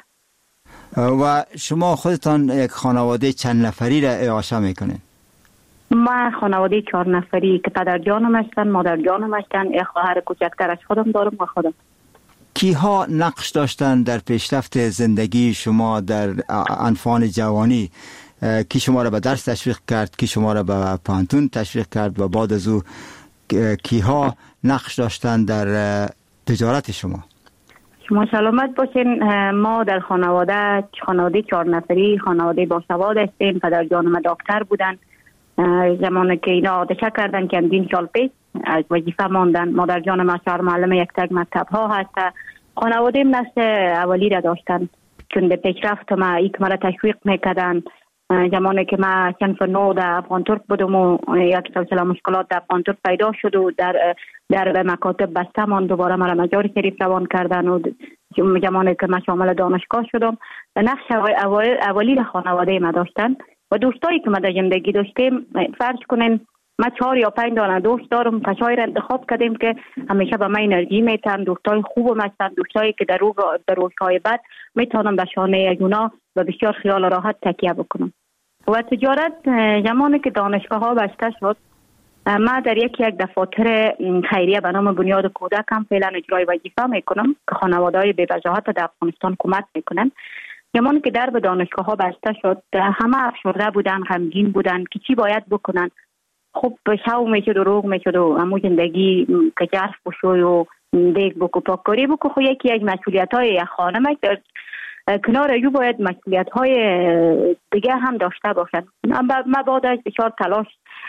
و شما خودتان یک خانواده چند نفری را اعاشه میکنین؟ ما خانواده 4 نفری که پدر جانم هستن، مادر جانم هستن، یک خواهر کوچکتر از خودم دارم و خودم. کیها نقش داشتن در پیشرفت زندگی شما در انفان جوانی؟ کی شما را به درس تشویق کرد، کی شما را به پانتون تشویق کرد و بعد از او کیها نقش داشتن در تجارت شما؟ شما سلامت باشین. ما در خانواده 4 نفری خانواده باسواد هستیم. پدر جانم دکتر بودن. زمانی که اینا عادشه کردن که 2 سال پیش از وظیفه ماندن. مادر جانم اشعار معلم یک تک مکتب ها هست. خانواده نسل اولی را داشتن چون به پیشرفت ما یک مرا تشویق میکردن. زمانی که ما صنف 9 در افغان ترک بودم و یک سلسله مشکلات در افغان ترک پیدا شد و در مکاتب بسته من دوباره مرا مجار شریف روان کردن و زمانی که ما شامل دانشگاه شدم نقش اولی را خانواده ما داشتن. و دوستایی که ما در زندگی داشتیم، فرض کنین ما 4 یا 5 دانه دوست دارم. کسایی را انتخاب کردیم که همیشه به من انرژی میتن، دوستای خوبم هستن، دوستایی که در روزهای بعد میتونم به شانه اونا و بسیار خیال راحت تکیه بکنم. و تجارت زمانی که دانشگاه ها بسته شد، ما در یک دفاتر خیریه به نام بنیاد کودک هم فعلا اجرای وظیفه میکنم که خانواده‌های بی وجاهت در افغانستان کمک میکنن. زمانی که در به دانشگاه ها بسته شد، همه افسرده بودن، غمگین بودن که چی باید بکنن. خب شو میشد و روغ میشد و همون زندگی که جرف بشوی و دیگ بکو، پاککاری بکو. خو یکی از مسئولیت‌های یک خانم است. در کنار ایو باید مسئولیت‌های دیگه هم داشته باشد. من بعد از بسیار تلاش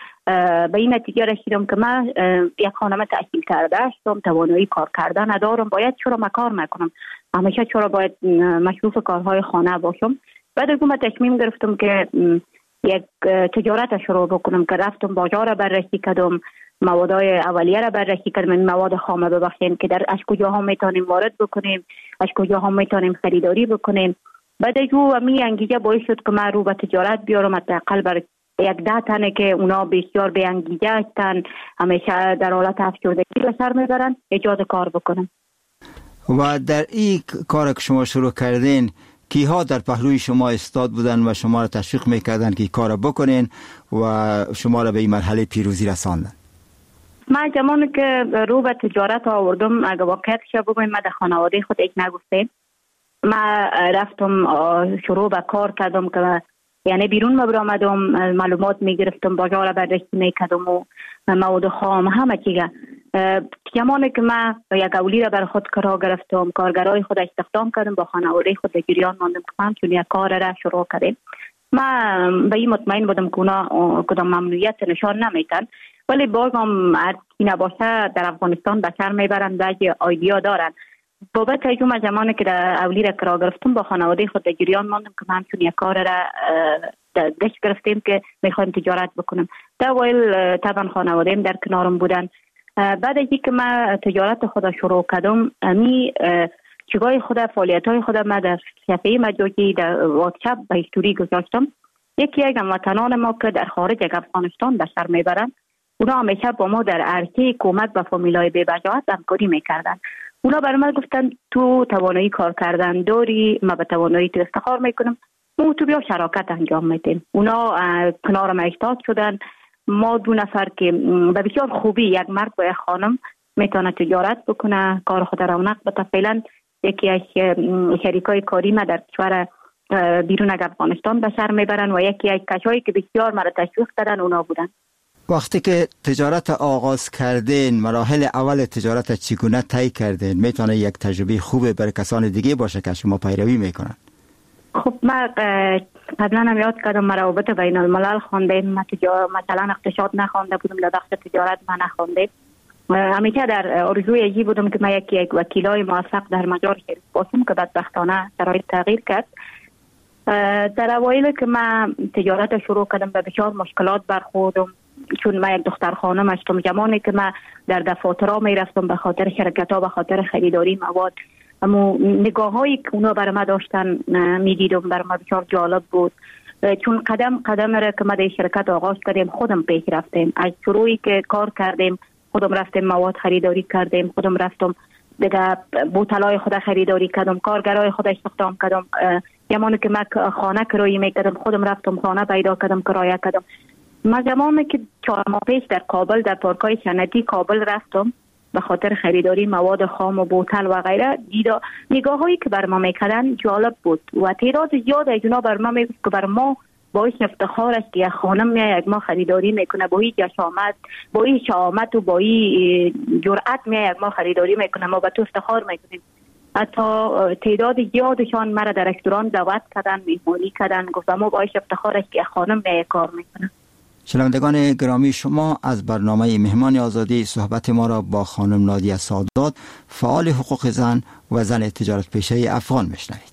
به این نتیجه رسیدم که من یک خانم تحصیل کرده هستم، توانایی کار کردن ندارم، باید چرا من کار نکنم، همیشه چرا باید مصروف کارهای خانه باشم. بعد از اون تصمیم گرفتم که یک تجارت شروع بکنم که رفتم بازار را بررسی کردم، موادهای اولیه را بررسی کردم، این مواد خام ببخشید که از کجاها میتونیم وارد بکنیم، از کجاها میتونیم خریداری بکنیم. بعد از اون می انگیزه باعث شد که من رو به تجارت بیارم، حداقل بر 10 تنه که اونا بسیار به انگیزه هستن، همیشه در حالت افسردگی به سر میبرن، ایجاد کار بکنم. و در این کار که شما شروع کردین، کیها در پهلوی شما استاد بودن و شما را تشویق میکردن که کار بکنین و شما را به این مرحله پیروزی رساندن؟ من زمانی که رو به تجارت آوردم، اگه واقعیتش بگویم، من در خانواده خود هیچ نگفتم. من رفتم شروع به کار کردم که یعنی بیرون برآمدم، معلومات میگرفتم، بازار را بررسی میکردم و مواد خام همه چیزا. زمانی که من یک اولی را بر خود کار گرفتم، کارگرای خود استخدام کردم، با خانواده خود در جریان ماندم که همچون یک کار را شروع کردیم. من به این مطمئن بودم که اونا کدام ممنوعیت نشان نمیتن، ولی باز هم هر کی نباشه در افغانستان به سر میبرن، بعضی ایدیا دارن. بابت ایجوم از زمانی که در اولی را کار گرفتم، با خانواده خود در جریان ماندم که همچون یک کار را دست گرفتیم که میخوایم تجارت بکنم. در اوایل طبعا خانواده‌ام در کنارم بودن. بعد از اینکه من تجارت خود شروع کردم، چیزای خود، فعالیت‌های خود من در صفحه مجازی در واتساپ به استوری گذاشتم. یکی از هموطنان ما که در خارج از افغانستان به سر میبرن، اونا همیشه با ما در عرصه کمک به فامیلای بی‌بجاهت همکاری میکردن. اونا برای من گفتن تو توانایی کار کردن داری، ما به توانایی تو افتخار میکنم، ما تو بیا شراکت انجام میدیم. اونا کنار ما ایستاد شدن. ما 2 نفر که به بسیار خوبی، یک مرد و یک خانم، میتونه تجارت بکنه، کار خود رونق بده. فعلا یکی از شریکای کاری ما در کشور بیرون از افغانستان به سر میبرن و یکی از کسایی که بسیار مرا تشویق دادن اونا بودن. وقتی که تجارت آغاز کردین، مراحل اول تجارت چگونه طی کردین؟ میتونه یک تجربه خوبه برای کسان دیگه باشه که شما پیروی میکنن. خب من قبلا هم یاد کردم، مراوبت بین الملل خوندم، مثلا اقتصاد نخونده بودم، در بخش تجارت من نخوندم. همیشه در آرزوی ای بودم که من یک وکیلای موفق در مجال شریک باشم که بدبختانه شرایط تغییر کرد. در اوایل که من تجارت شروع کردم به بسیار مشکلات برخوردم، چون من یک دختر خانم هستم. زمانی که من در دفاترها می رفتم به خاطر شرکت ها، به خاطر خریداری مواد، اما نگاه هایی که اونا برای من داشتن می دیدم، برای من بسیار جالب بود. چون قدم را که ما در شرکت آغاز کردیم خودم پیش رفتیم. از شروعی که کار کردیم خودم رفتیم مواد خریداری کردیم، خودم رفتم دیگه بوتلای خود خریداری کردم، کارگرای خود استخدام کردم. زمانی که من خانه کرایه میکردم خودم رفتم خانه پیدا کردم، کرایه کردم. من زمانی که 4 ماه پیش در کابل، در پارکای سنتی کابل رفتم به خاطر خریداری مواد خام و بوتل و غیره، دیدا نگاه هایی که بر ما میکردن جالب بود و تعداد زیاد از اونا بر ما میگفت که بر ما باعث افتخار است که یک خانم میاد ما خریداری میکنه، با این جسامت، با این شجاعت و با این جرأت میاد ما خریداری میکنه، ما به تو افتخار میکنیم. حتی تعداد زیادشان مرا در رستوران دعوت کردن، میهمانی کردن، گفتم ما باعث افتخار است که یک خانم میاد کار میکنه. شنوندگان گرامی، شما از برنامه مهمان آزادی صحبت ما را با خانم نادیه سادات، فعال حقوق زن و زن تجارت پیشه افغان میشنوید.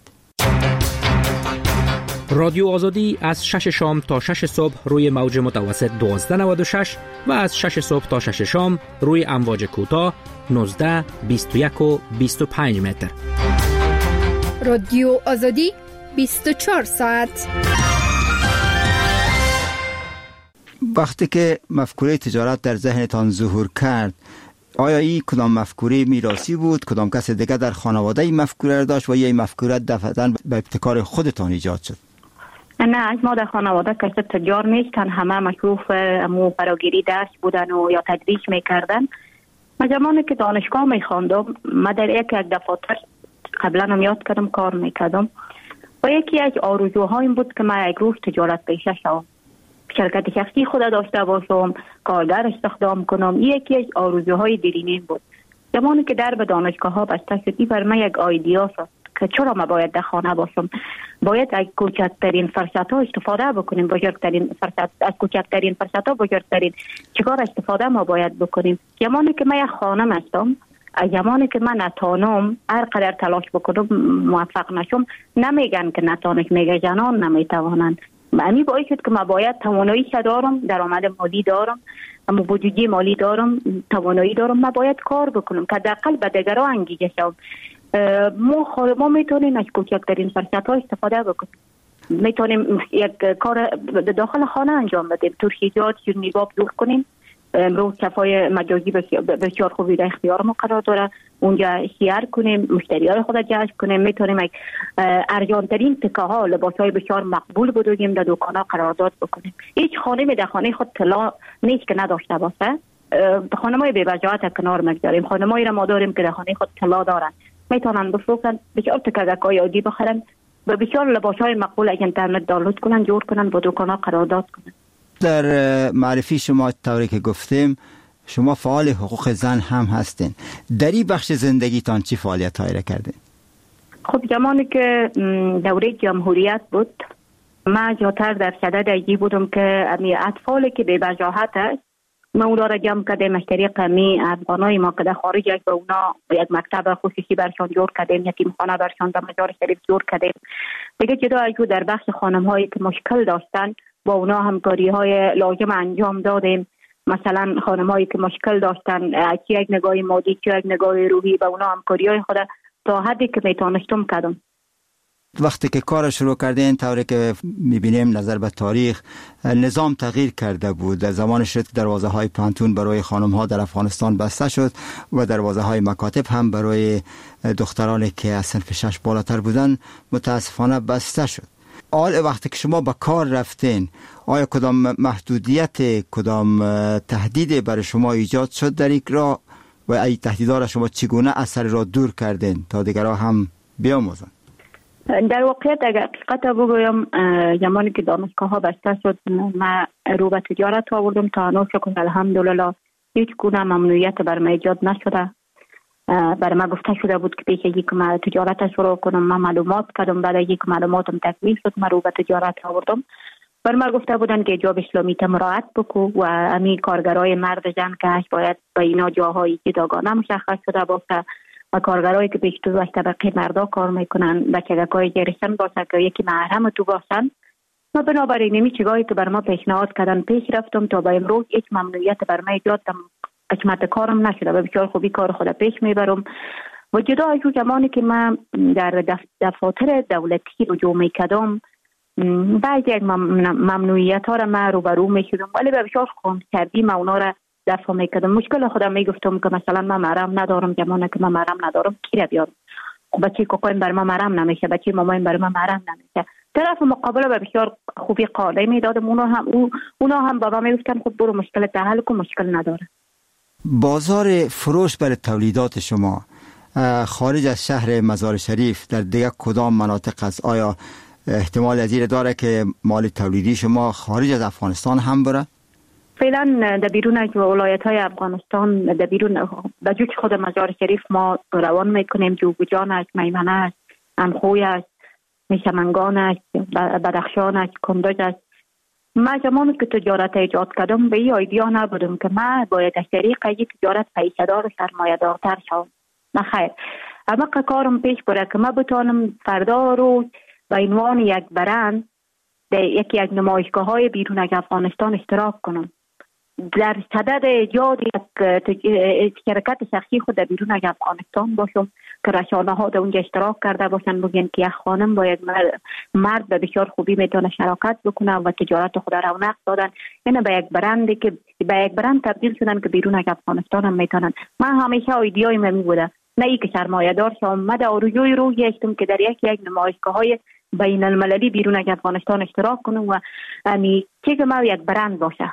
رادیو آزادی از 6 شام تا 6 صبح روی موج متوسط 1296 و از 6 صبح تا 6 شام روی امواج کوتاه 19، 21 و 25 متر. رادیو آزادی 24 ساعت. وقتی که مفکوره تجارت در ذهنتان ظهور کرد، آیا این کدام مفکوره میراثی بود؟ کدام کس دیگه در خانواده این مفکوره داشت و یا این مفکوره دفعتاً به ابتکار خودتان ایجاد شد؟ نه، از ما در خانواده کسی تجار نیستن، همه مشروف امو فراگیری درس بودن و یا تدریس میکردن. من زمانی که دانشگاه میخواندم، من در یک دفاتر قبلا هم یاد کردم کار میکردم و یکی از آرزوهایم بود که من یک روز تجارت پیشه شوم، شرکت شخصی خود داشته باشم، کارگر استخدام کنم. یکی از آرزوهای دیرینه‌ام بود. زمانی که در به دانشگاه ها بسته شد، بر من یک آیدیا شد که چرا ما باید در خانه باشم، باید از کوچکترین فرصت ها استفاده بکنیم، از کوچکترین فرصت ها بزرگترین چیکار استفاده ما باید بکنیم. زمانی که من یک خانم هستم، زمانی که من نتانم هر قدر تلاش بکنم موفق نشم، نمیگن که نتانش، میگه جنان نمیتوانند. معنی باعث شد که من باید توانایی دارم، درآمد مالی دارم، اما بودجه مالی دارم، توانایی دارم، من باید کار بکنم که حداقل به دیگران انگیزه شم. ما میتونیم از کوچکترین فرصت ها استفاده بکنیم. میتونیم یک کار داخل خانه انجام بدیم، ترشیجات نقاب دور کنیم. امروز صفای مجازی بسیار خوبی در اختیار ما قرار داره، اونجا شیر کنیم، مشتریای خود جذب کنیم. میتونیم ارزانترین تکه ها، لباس های بسیار مقبول بدویم، در دکان ها قرارداد بکنیم. هیچ خانمی در خانه خود طلا نیست که نداشته باشه. خانمای بی وجاهت کنار مگذاریم، خانمایی را ما داریم که در خانه خود طلا دارن، میتونن بفروشن، بسیار تکه عادی بخرن و بسیار لباس های مقبول از اینترنت دانلود کنن، جور کنن، با دکان ها قرارداد کنن. در معرفی شما طوری که گفتیم شما فعال حقوق زن هم هستین. در این بخش زندگیتان چی فعالیت هایی را کردین؟ خب زمانی که دوره جمهوریت بود، من جاتر در صدد ایجی بودم که امی اطفالی که به وجاهت است ما اونا را جمع کردیم از طریق امی افغانای ما که در خارج است، به اونا یک مکتب خصوصی برشان جور کردیم، یتیم خانه برشان در مزار شریف جور کردیم. دیگه جدا از در بخش خانم هایی که مشکل داشتن با اونا همکاری های لازم انجام دادیم. مثلا خانمایی که مشکل داشتن، چه یک نگاه مادی چه یک نگاه روحی، با اونا همکاری های خود تا حدی که میتونستم کردم. وقتی که کار شروع کردین، طوری که میبینیم نظر به تاریخ نظام تغییر کرده بود. در زمان شد که دروازه های پانتون برای خانم ها در افغانستان بسته شد و دروازه های مکاتب هم برای دخترانی که از صنف 6 بالاتر بودن متاسفانه بسته شد. حال وقتی که شما به کار رفتین، آیا کدام محدودیت، کدام تهدید برای شما ایجاد شد در این راه و ای تهدیدها را شما چگونه اثر را دور کردین تا دیگرها هم بیاموزن؟ در واقعیت اگر حقیقت بگویم، زمانی که دانشگاه ها بسته شد من رو به تجارت آوردم. تا هنوز شکر الحمدلله هیچ گونه ممنوعیت بر من ایجاد نشده. برای من گفته شده بود که پیش از اینکه من تجارت شروع کنم من معلومات کردم، بعد از اینکه معلوماتم تکمیل شد من رو به تجارت آوردم. برای من گفته بودن که حجاب اسلامی تا مراعات بکو و امی کارگرای مرد زن که باید با اینا جاهای جداگانه مشخص شده باشه و کارگرایی که بیشتر از طبقه مردا کار میکنن بچگکای جریسن باشه که یکی محرم تو باشن. ما بنابراین این چیزایی که بر ما پیشنهاد کردن پیش رفتم تا با امروز هیچ ممنوعیت بر ما ایجاد حکمت کارم نشده و بسیار خوبی کار خود پیش میبرم. و جدا از اون زمانی که من در دفاتر دولتی رجوع میکردم، بعضی از ممنوعیت ها را من روبرو میشدم، ولی به بسیار خونسردی من اونا را دفع میکردم. مشکل خودم میگفتم که مثلا من محرم ندارم، زمانی که من محرم ندارم کی را بیارم؟ بچه کوکایم بر ما محرم نمیشه، بچه مامایم بر ما محرم نمیشه. طرف مقابل به بسیار خوبی قاله میدادم، اونا هم بابا میگفتن خب برو مشکل حل کن، مشکل نداره. بازار فروش برای تولیدات شما خارج از شهر مزار شریف در دیگر کدام مناطق است؟ آیا احتمال از این داره که مال تولیدی شما خارج از افغانستان هم بره؟ فعلا در بیرون از ولایت‌های افغانستان، در بیرون به جز خود مزار شریف ما روان میکنیم. جوگجان است، میمنه است، انخوی است، میشمنگان است، بدخشان است، کندوز است. من زمانی که تجارت ایجاد کردم به این ایدیا نبودم که من باید از طریق یک تجارت پیشه‌دار و سرمایه‌دارتر شوم. نه خیر، اما کارم پیش بره که من بتونم فردا روز به عنوان یک برند در یکی از نمایشگاه‌های بیرون از افغانستان اشتراک کنم. در صدد ایجاد یک شرکت شخصی خود در بیرون از افغانستان باشم که رسانه‌ها در اونجا اشتراک کرده باشن، بگن که یک خانم با یک مرد به بسیار خوبی میتونه شراکت بکنه و تجارت خود رونق دادن. یعنی به یک برندی که به یک برند تبدیل شدن که بیرون از افغانستان هم میتونن. من همیشه ایده‌ای من بوده نه ای که سرمایه‌دار شم. من در آرزوی روحی هستم که در یک نمایشگاه‌های بین المللی بیرون از افغانستان اشتراک کنم و چیزی ما یک برند باشه.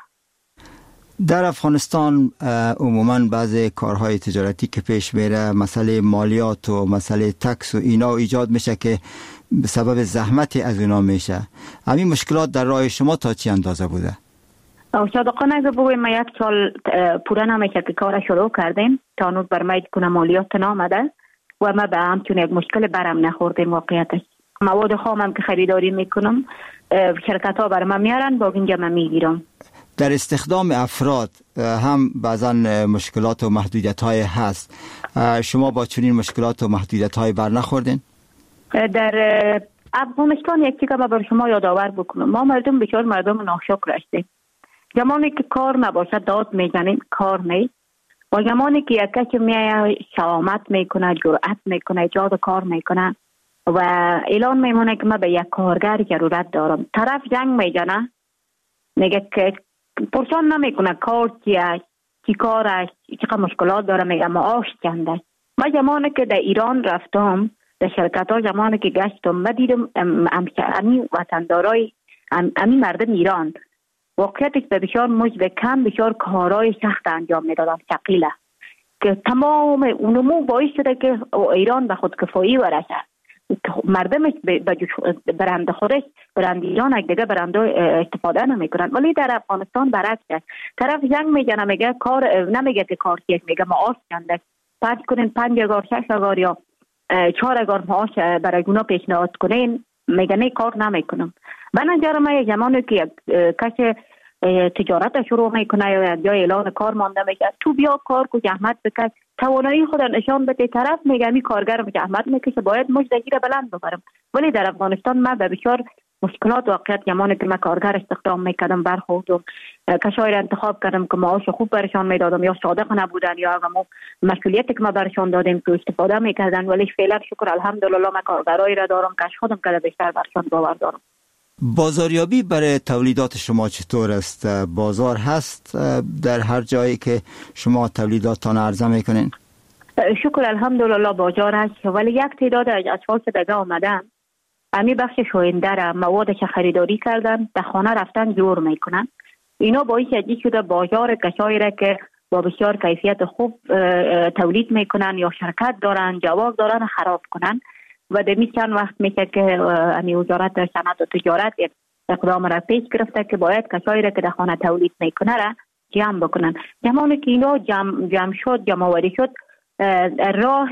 در افغانستان عموماً بعضی کارهای تجارتی که پیش میره، مسئله مالیات و مسئله تکس و اینا ایجاد میشه که به سبب زحمت از اونا میشه. همین مشکلات در راه شما تا چی اندازه بوده؟ صادقانه اگه بگویم ما 1 سال پوره نمیشه که کار شروع کردیم تا هنوز بر ما کنه مالیات نامده و ما به همچون یک مشکل برم نخوردیم. واقعیتش مواد خام هم که خریداری میکنم شرکت ها بر ما میارن با اینجا من میگیرم. در استخدام افراد هم بعضا مشکلات و محدودیت های هست. شما با چنین مشکلات و محدودیت های بر نخوردین؟ در افغانستان یک چیز که بر شما یادآور بکنم، ما مردم بسیار مردم ناشکر هستیم. زمانی که کار نباشد داد میزنیم کار نیست و زمانی که یک کسی میاد شهامت میکنه، جرأت میکنه، ایجاد کار میکنه و اعلان میمونه که من به یک کارگر ضرورت دارم، طرف جنگ میزنه میگه که پرسان نمیکنه کار چیه، چی کار است، چقدر مشکلات داره، میگه معاش چند است. من زمانی که در ایران رفتم در شرکت ها، زمانی که گشتم من دیدم امی وطندارای امی مردم ایران واقعیتش به بسیار مجد کم بسیار کارهای سخت انجام میدادن، ثقیله، که تمام اونمو باعث شده که ایران به خودکفایی برسه. مردمش برند خودش، برند ایران یک دیگه برند استفاده نمیکنن. ولی در افغانستان برعکس است. طرف جنگ میزنه میگه کار نمیگه که کار چیه، میگه معاش چنده، فرض کنین 5000 6000 یا 4000 معاش برای اونا پیشنهاد کنین، میگه نه کار نمیکنم. به نظر من یک زمانی که کسی تجارت شروع میکنه یا جای اعلان کار مانده میشه، تو بیا کار کو، زحمت بکش، توانایی خود نشان بده. طرف میگه می کارگر زحمت میکشه باید مزد گیر بلند ببرم. ولی در افغانستان من به بسیار مشکلات واقعیت زمانی که من کارگر استخدام میکردم برخوردم، کسایی را انتخاب کردم که معاش خوب برشان میدادم یا صادق نبودن یا همون مسئولیتی که ما برشان دادیم که استفاده میکردن. ولی فعلا شکر الحمدلله من کارگرایی را دارم که خودم کده بیشتر برشان باور دارم. بازاریابی برای تولیدات شما چطور است؟ بازار هست در هر جایی که شما تولیداتتان عرضه میکنین؟ شکر الحمدلله بازار هست، ولی یک تعداد از اشخاص دیگه آمدن امی بخش شوینده را موادش خریداری کردن در خانه رفتن جور میکنن. اینا باعث شده بازار کسایی را که با بسیار کیفیت خوب تولید میکنن یا شرکت دارن، جواز دارن، خراب کنن. و دمی چند وقت میشه که امی وزارت صنعت و تجارت یک اقدام را پیش گرفته که باید کسایی را که در خانه تولید میکنه را جمع بکنن. زمانی که اینا جمع شد، جمع آوری شد، راه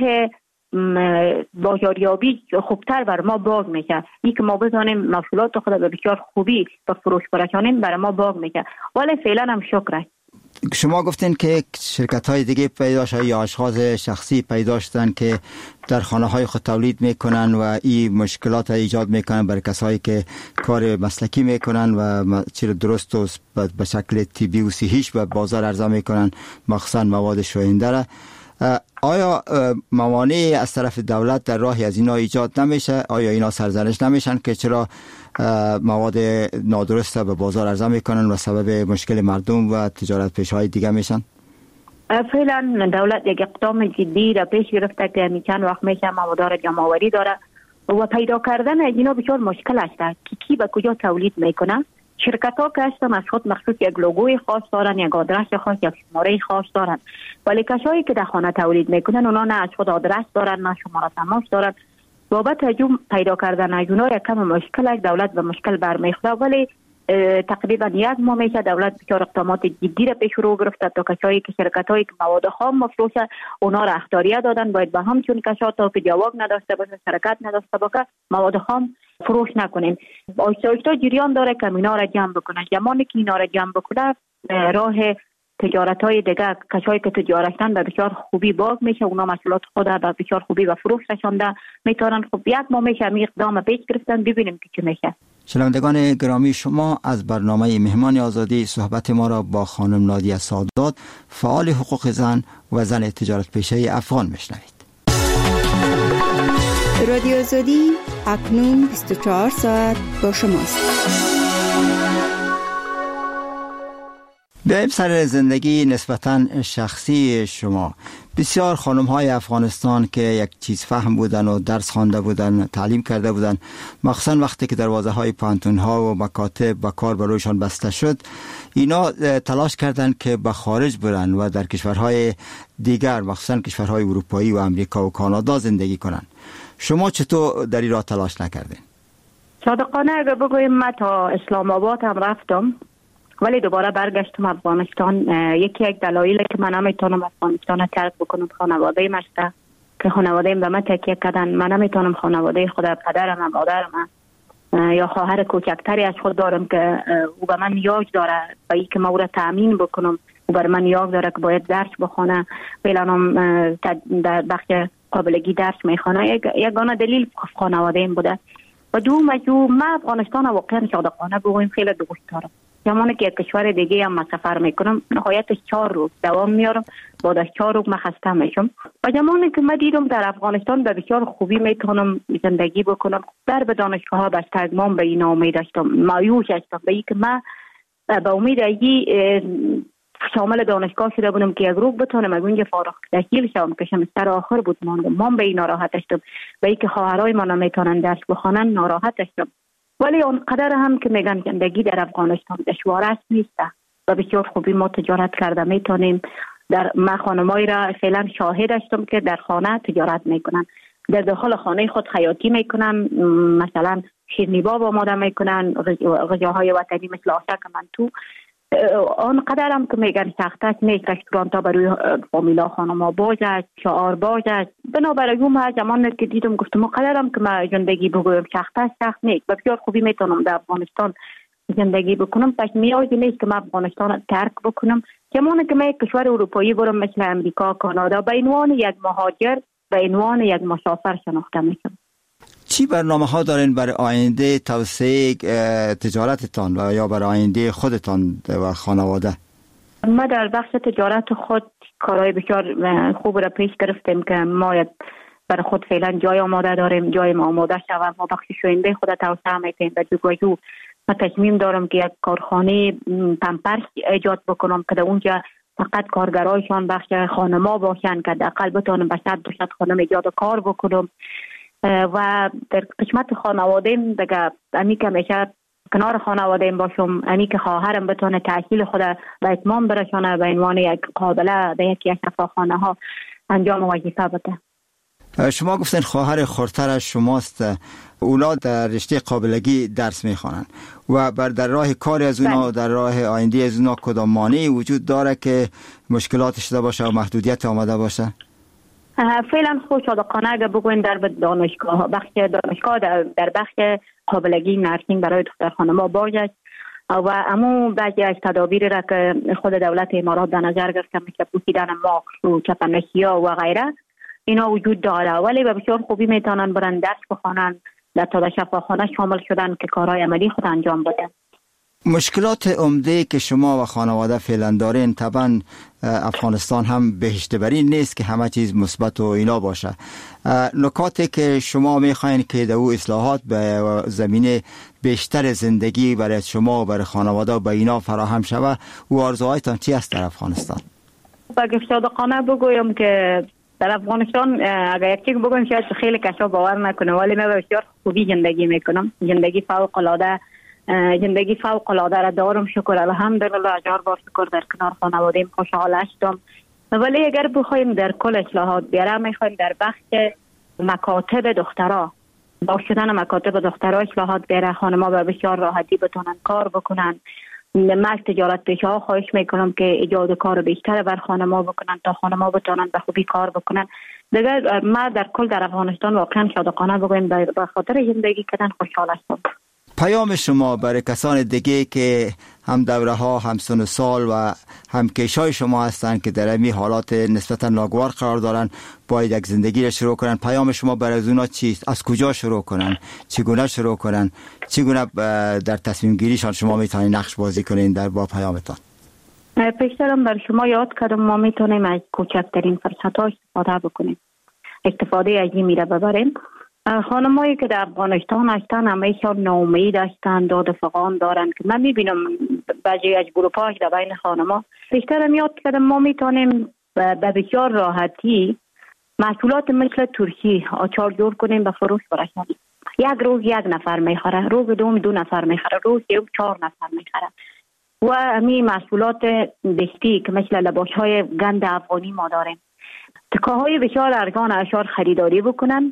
بازاریابی خوبتر بر ما باز میشه. این که ما بزنیم محصولات خود به بسیار خوبی به فروش برسانیم بر ما باز میشه. ولی فعلا هم شکر است. شما گفتین که شرکت های دیگه پیدا شد یا اشخاص شخصی پیدا شدن که در خانه های خود تولید میکنن و این مشکلات ایجاد میکنن برای کسایی که کار مسلکی میکنن و چیز درست و به شکل طبی و صحیح و بازار عرضه میکنن، مخصوصا مواد شوینده را. آیا موانعی از طرف دولت در راهی از اینا ایجاد نمیشه؟ آیا اینا سرزنش نمیشن که چرا مواد نادرست به بازار عرضه میکنن و سبب مشکل مردم و تجارت پیشهای دیگه میشن؟ فعلا دولت یک اقدام جدی را پیش گرفته که چند وقت میشه مواد جمع آوری داره و پیدا کردن اینا بسیار مشکل است که کی به کجا تولید میکنه. شرکت ها که هستن از خود مخصوص یک لوگوی خاص دارن، یک آدرس خاص، یک شماره خاص دارن. ولی کسایی که در خانه تولید میکنن اونا نه از خود آدرس دارن نه شماره تماس دارن. بابت هجوم پیدا کردن اینا یک کم مشکل است. دولت به مشکل برمیخوره، ولی تقریبا یک ماه میشه دولت بسیار اقدامات جدی را پیش رو گرفته تا کسایی که شرکت هایی که مواد خام مفروشه اونا را اختیاریه دادن باید به همچون کسات تا که جواز نداشته باشه، شرکت نداشته باشه، مواد خام فروش نکنین. آیستا جریان داره که اینا را جمع بکنه. زمانی که اینا را جمع بکنه راه تجارت های دیگه کسایی که تجارتن به بسیار خوبی باز میشه، اونا محصولات خود به بسیار خوبی و فروش رسانده میتونن. خب یک ماه میشه می اقدام پیش گرفتن، ببینیم که چه میشه. شنوندگان گرامی، شما از برنامه مهمان آزادی صحبت ما را با خانم نادیه سادات، فعال حقوق زن و زن تجارت پیشه افغان میشنوید. رادیو آزادی اکنون 24 ساعت با شماست. بیاییم سر زندگی نسبتاً شخصی شما. بسیار خانم های افغانستان که یک چیز فهم بودن و درس خوانده بودن، تعلیم کرده بودن، مخصوصاً وقتی که دروازه های پانتون ها و مکاتب و کار برویشان بسته شد، اینا تلاش کردند که به خارج برن و در کشورهای دیگر، مخصوصاً کشورهای اروپایی و امریکا و کانادا زندگی کنن. شما چطور در این راه تلاش نکردین؟ صادقانه اگر بگویم من تا اسلام آباد هم رفتم ولی دوباره برگشتم افغانستان. یک دلایلی که من نمیتونم افغانستان رو ترک بکنم خانواده مشته که خانواده به من تکیه کردن. من نمیتونم خانواده خود، پدرم، مادرم یا خواهر کوچکتری از خود دارم که او به من نیاز داره و ای که ما او را تأمین بکنم. او بر من نیاز داره که باید درس بخونه، فعلا در بخش قابلگی درس میخونه. یگانه دلیل خانواده این بوده. و دوم من افغانستان واقعا صادقانه بگویم خیلی دوست دارم. زمانی که کشور دیگه هم سفر میکنم نهایتش 4 روز دوام میارم، بعد از 4 روز من خسته میشم. و زمانی که من دیدم در افغانستان به بسیار خوبی میتونم زندگی بکنم، در به دانشگاه ها بستگمان به این امید داشتم، مایوس هستم به اینکه من به امید شامل دانشگاه شده بودم که یک روز بتونم از اونجا فارغ التحصیل شوم که سمستر آخر بود ماندم. من به این ناراحت هستم، به اینکه خواهرای من نمیتونن درس بخونن ناراحت هستم. ولی اونقدر هم که میگن زندگی در افغانستان دشوار است نیست و بسیار خوبی ما تجارت کرده میتونیم. من خانمایی را فعلا شاهد هستم که در خانه تجارت میکنن، در داخل خانه خود خیاطی میکنن، مثلا شیرینی‌باب آماده میکنن، غذاهای وطنی مثل آشک، منتو. آنقدر هم که میگن سخت است نیست. رستوران‌ها برای فامیلا خانم‌ها باز است، شعار باز است. بنابراین من زمانی که دیدم گفتم قدر هم که من زندگی بگویم سخت است، سخت نیست. بسیار خوبی میتونم در افغانستان زندگی بکنم. پس نیازی نیست که من افغانستان ترک بکنم. زمانی که من یک کشور اروپایی برم مثل امریکا، کانادا، به عنوان یک مهاجر، به عنوان یک مسافر شناخته میشم. چی برنامه ها دارین برای آینده توسعه تجارتتان و یا برای آینده خودتان و خانواده؟ ما در بخش تجارت خود کارهای بسیار خوب را پیش گرفتیم که ما برای خود فعلا جای آماده داریم، جای ما آماده شود. ما بخش شوینده خود توسعه میکنیم. در جوگویو من تصمیم دارم که یک کارخانه پمپرس ایجاد بکنم که در اونجا فقط کارگرایشان بخش خانما باشن که حداقل بتونم به 100 خانم ایجاد کار بکنم. و در قسمت خانواده دیگه امی که میشه کنار خانواده باشم، امی که خواهرم بتونه تحصیل خود به اتمام برسونه، به عنوان یک قابله در یکی از شفاخانه ها انجام وظیفه بده. شما گفتین خواهر خردتر از شماست، اونا در رشته قابلگی درس میخوانن و در راه کار از اونا، در راه آینده از اونا کدام مانعی وجود داره که مشکلاتش داشته باشه و محدودیت آمده باشه؟ فعلا خود صادقانه اگه بگوین در دانشگاه، بخش دانشگاه در بخش قابلگی نرسینگ برای دختر خانم‌ها باز است و امو بعضی از تدابیر را که خود دولت امارات در نظر گرفته مثل پوشیدن ماسک و چپنشی‌ها و غیره اینا وجود داره. ولی به بسیار خوبی میتونن برن درس بخونن، در تا شفاخانه شامل شدن که کارهای عملی خود انجام بدن. مشکلات عمده که شما و خانواده فعلا دارین، طبعا افغانستان هم بهشت بری نیست که همه چیز مثبت و اینا باشه. نکاتی که شما میخواین که در او اصلاحات به زمینه بیشتر زندگی برای شما و برای خانواده و به اینا فراهم شود، و آرزوهایتان چی است در افغانستان؟ بگه صادقانه بگویم که در افغانستان اگر یک چیز بگویم شاید خیلی کسا باور نکنه، ولی من بسیار خوبی زندگی میکنم. زندگی فوق العاده را دارم، شکر الحمدلله، 1000 بار شکر. در کنار خانواده‌ام خوشحال هستم. ولی اگر بخوایم در کل اصلاحات بیارم، میخوایم در بخش مکاتب دخترها، با شدن مکاتب دخترها اصلاحات بیاره، خانم‌ها به بسیار راحتی بتونن کار بکنن. من تجارت پیشه‌ها خواهش میکنم که ایجاد کار بیشتر بر خانم‌ها بکنن تا خانم‌ها بتونن به خوبی کار بکنن. دیگه ما در کل در افغانستان واقعا صادقانه بگویم به خاطر زندگی کردن خوشحال هستم. پیام شما برای کسان دیگه که هم دوره ها، هم سن و سال و هم کشای شما هستند که در امی حالات نسبتا ناگوار قرار دارن، باید یک زندگی را شروع کنن، پیام شما برای اونا چیست؟ از کجا شروع کنن؟ چگونه شروع کنن؟ چگونه در تصمیم گیریشان شما میتونید نقش بازی کنین در با پیامتان؟ پیشترم بر شما یاد کردم ما میتونیم از کوچکترین فرصت‌ها استفاده بکنیم، استفاده از این میره ببریم. خانمایی که در افغانستان هستن همیشه ناامید هستن، داد فغان دارن که من میبینم بعضی از گروپ‌ها در بین خانما. بیشترم یاد کردم ما میتونیم به بسیار راحتی محصولات مثل ترکی آچار جور کنیم، به فروش برسونیم. یک روز یک نفر میخره، روز دوم 2 نفر میخره، روز سوم 4 نفر میخره. و همین محصولات دستی که مثل لباس‌های گند افغانی ما داریم. تکاهای بسیار ارزان اشار خریداری بکنن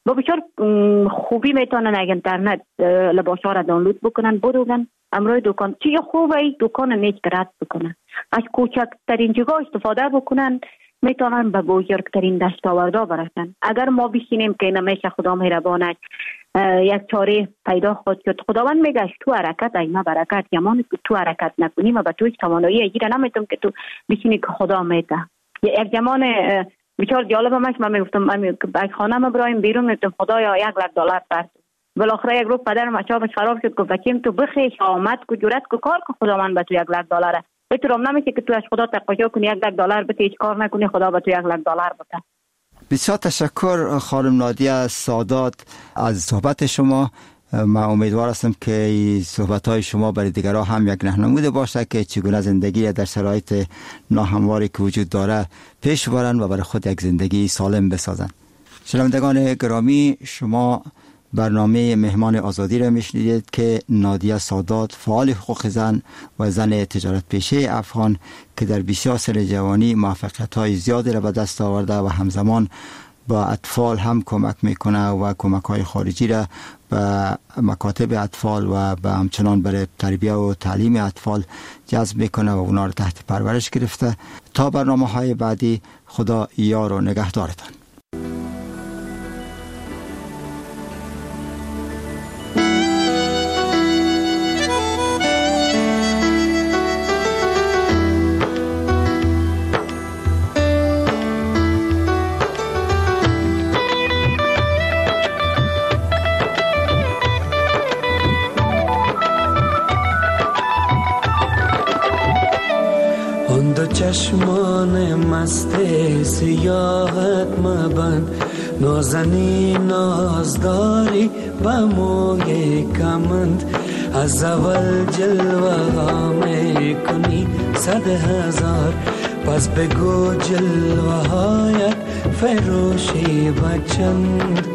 با بسیار خوبی میتونن اگه اینترنت لباس ها را دانلود بکنن بدوگن امروی دکان چی خوبه دکان نیچ رد بکنن از کوچکترین جگاه استفاده بکنن میتونن به بزرگترین دستاوردها برسن. اگر ما بشینیم که نمیشه خدا مهربانه یک چاره پیدا خود شد خداوند میگه تو حرکت اینا برکت یمان تو حرکت نکنیم و به توش توانایی ایگیره نمیتونم که تو بشینی که خدا میده. یک زمان بسیار جالب همش من میگفتم از خانه ما برایم بیرون میگفتم خدایا $1,00,000 فرد بالاخره یک روز پدرم اعصابش خراب شد گفت بچیم تو بخیش آمد کو جرأت کو کار کو خداوند به تو $1,00,000 بتونم نمیشه که تو از خدا تقاضا کنی $1,00,000 بده هیچ کار نکنی خدا به تو $1,00,000 بده. بسیار تشکر خانم نادیه سادات از صحبت شما. من امیدوار هستم که صحبت‌های شما برای دیگران هم یک راهنمایی باشه که چگونه زندگی در شرایط ناهمواری که وجود داره پیش برن و برای خود یک زندگی سالم بسازن. شنوندگان گرامی، شما برنامه مهمان آزادی را میشنیدید که نادیه سادات فعال حقوق زن و زن تجارت پیشه افغان که در 20 سال جوانی موفقیت‌های زیادی را به دست آورده و همزمان با اطفال هم کمک میکنه و کمک‌های خارجی را به مکاتب اطفال و به همچنان برای تربیت و تعلیم اطفال جذب میکنه و اونا را تحت پرورش گرفته. تا برنامه‌های بعدی، خدا یار و نگهدارتان. چشمان مست سیاحت مبند نازنی نازداری با موی کمند از اول جلوه ها می کنی 100,000 پس بگو جلوه هایت فروشی بچند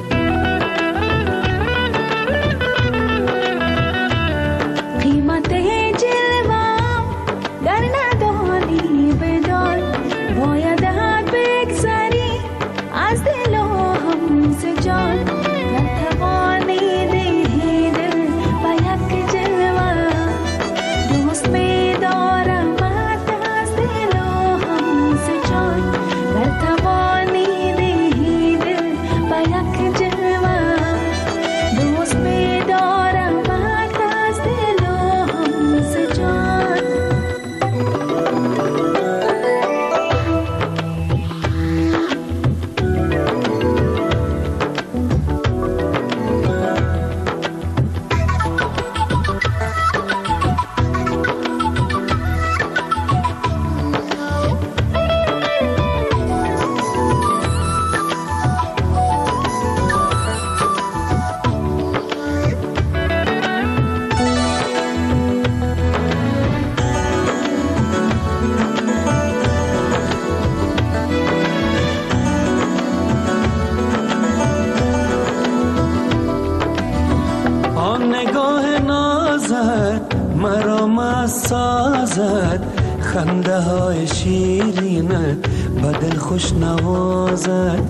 خنده های شیرینه بدل خوش نوازد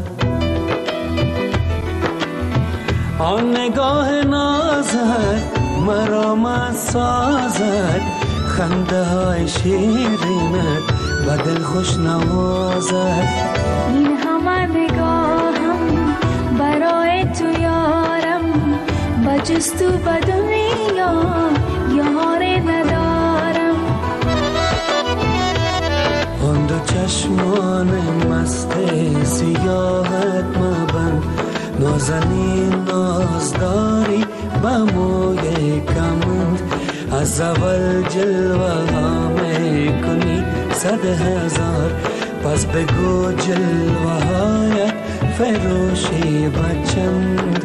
آن نگاه نازد مرا مست سازد خنده های شیرینه بدل خوش نوازد این همه نگاهم برای تو یارم بجز تو به دنیا یاری ندارم آن دو چشمان مست سیاحت مبند نازنین نازداری با موی کمند از اول جلوه ها می کنی 100,000 پس بگو جلوه هایت فروشی بچند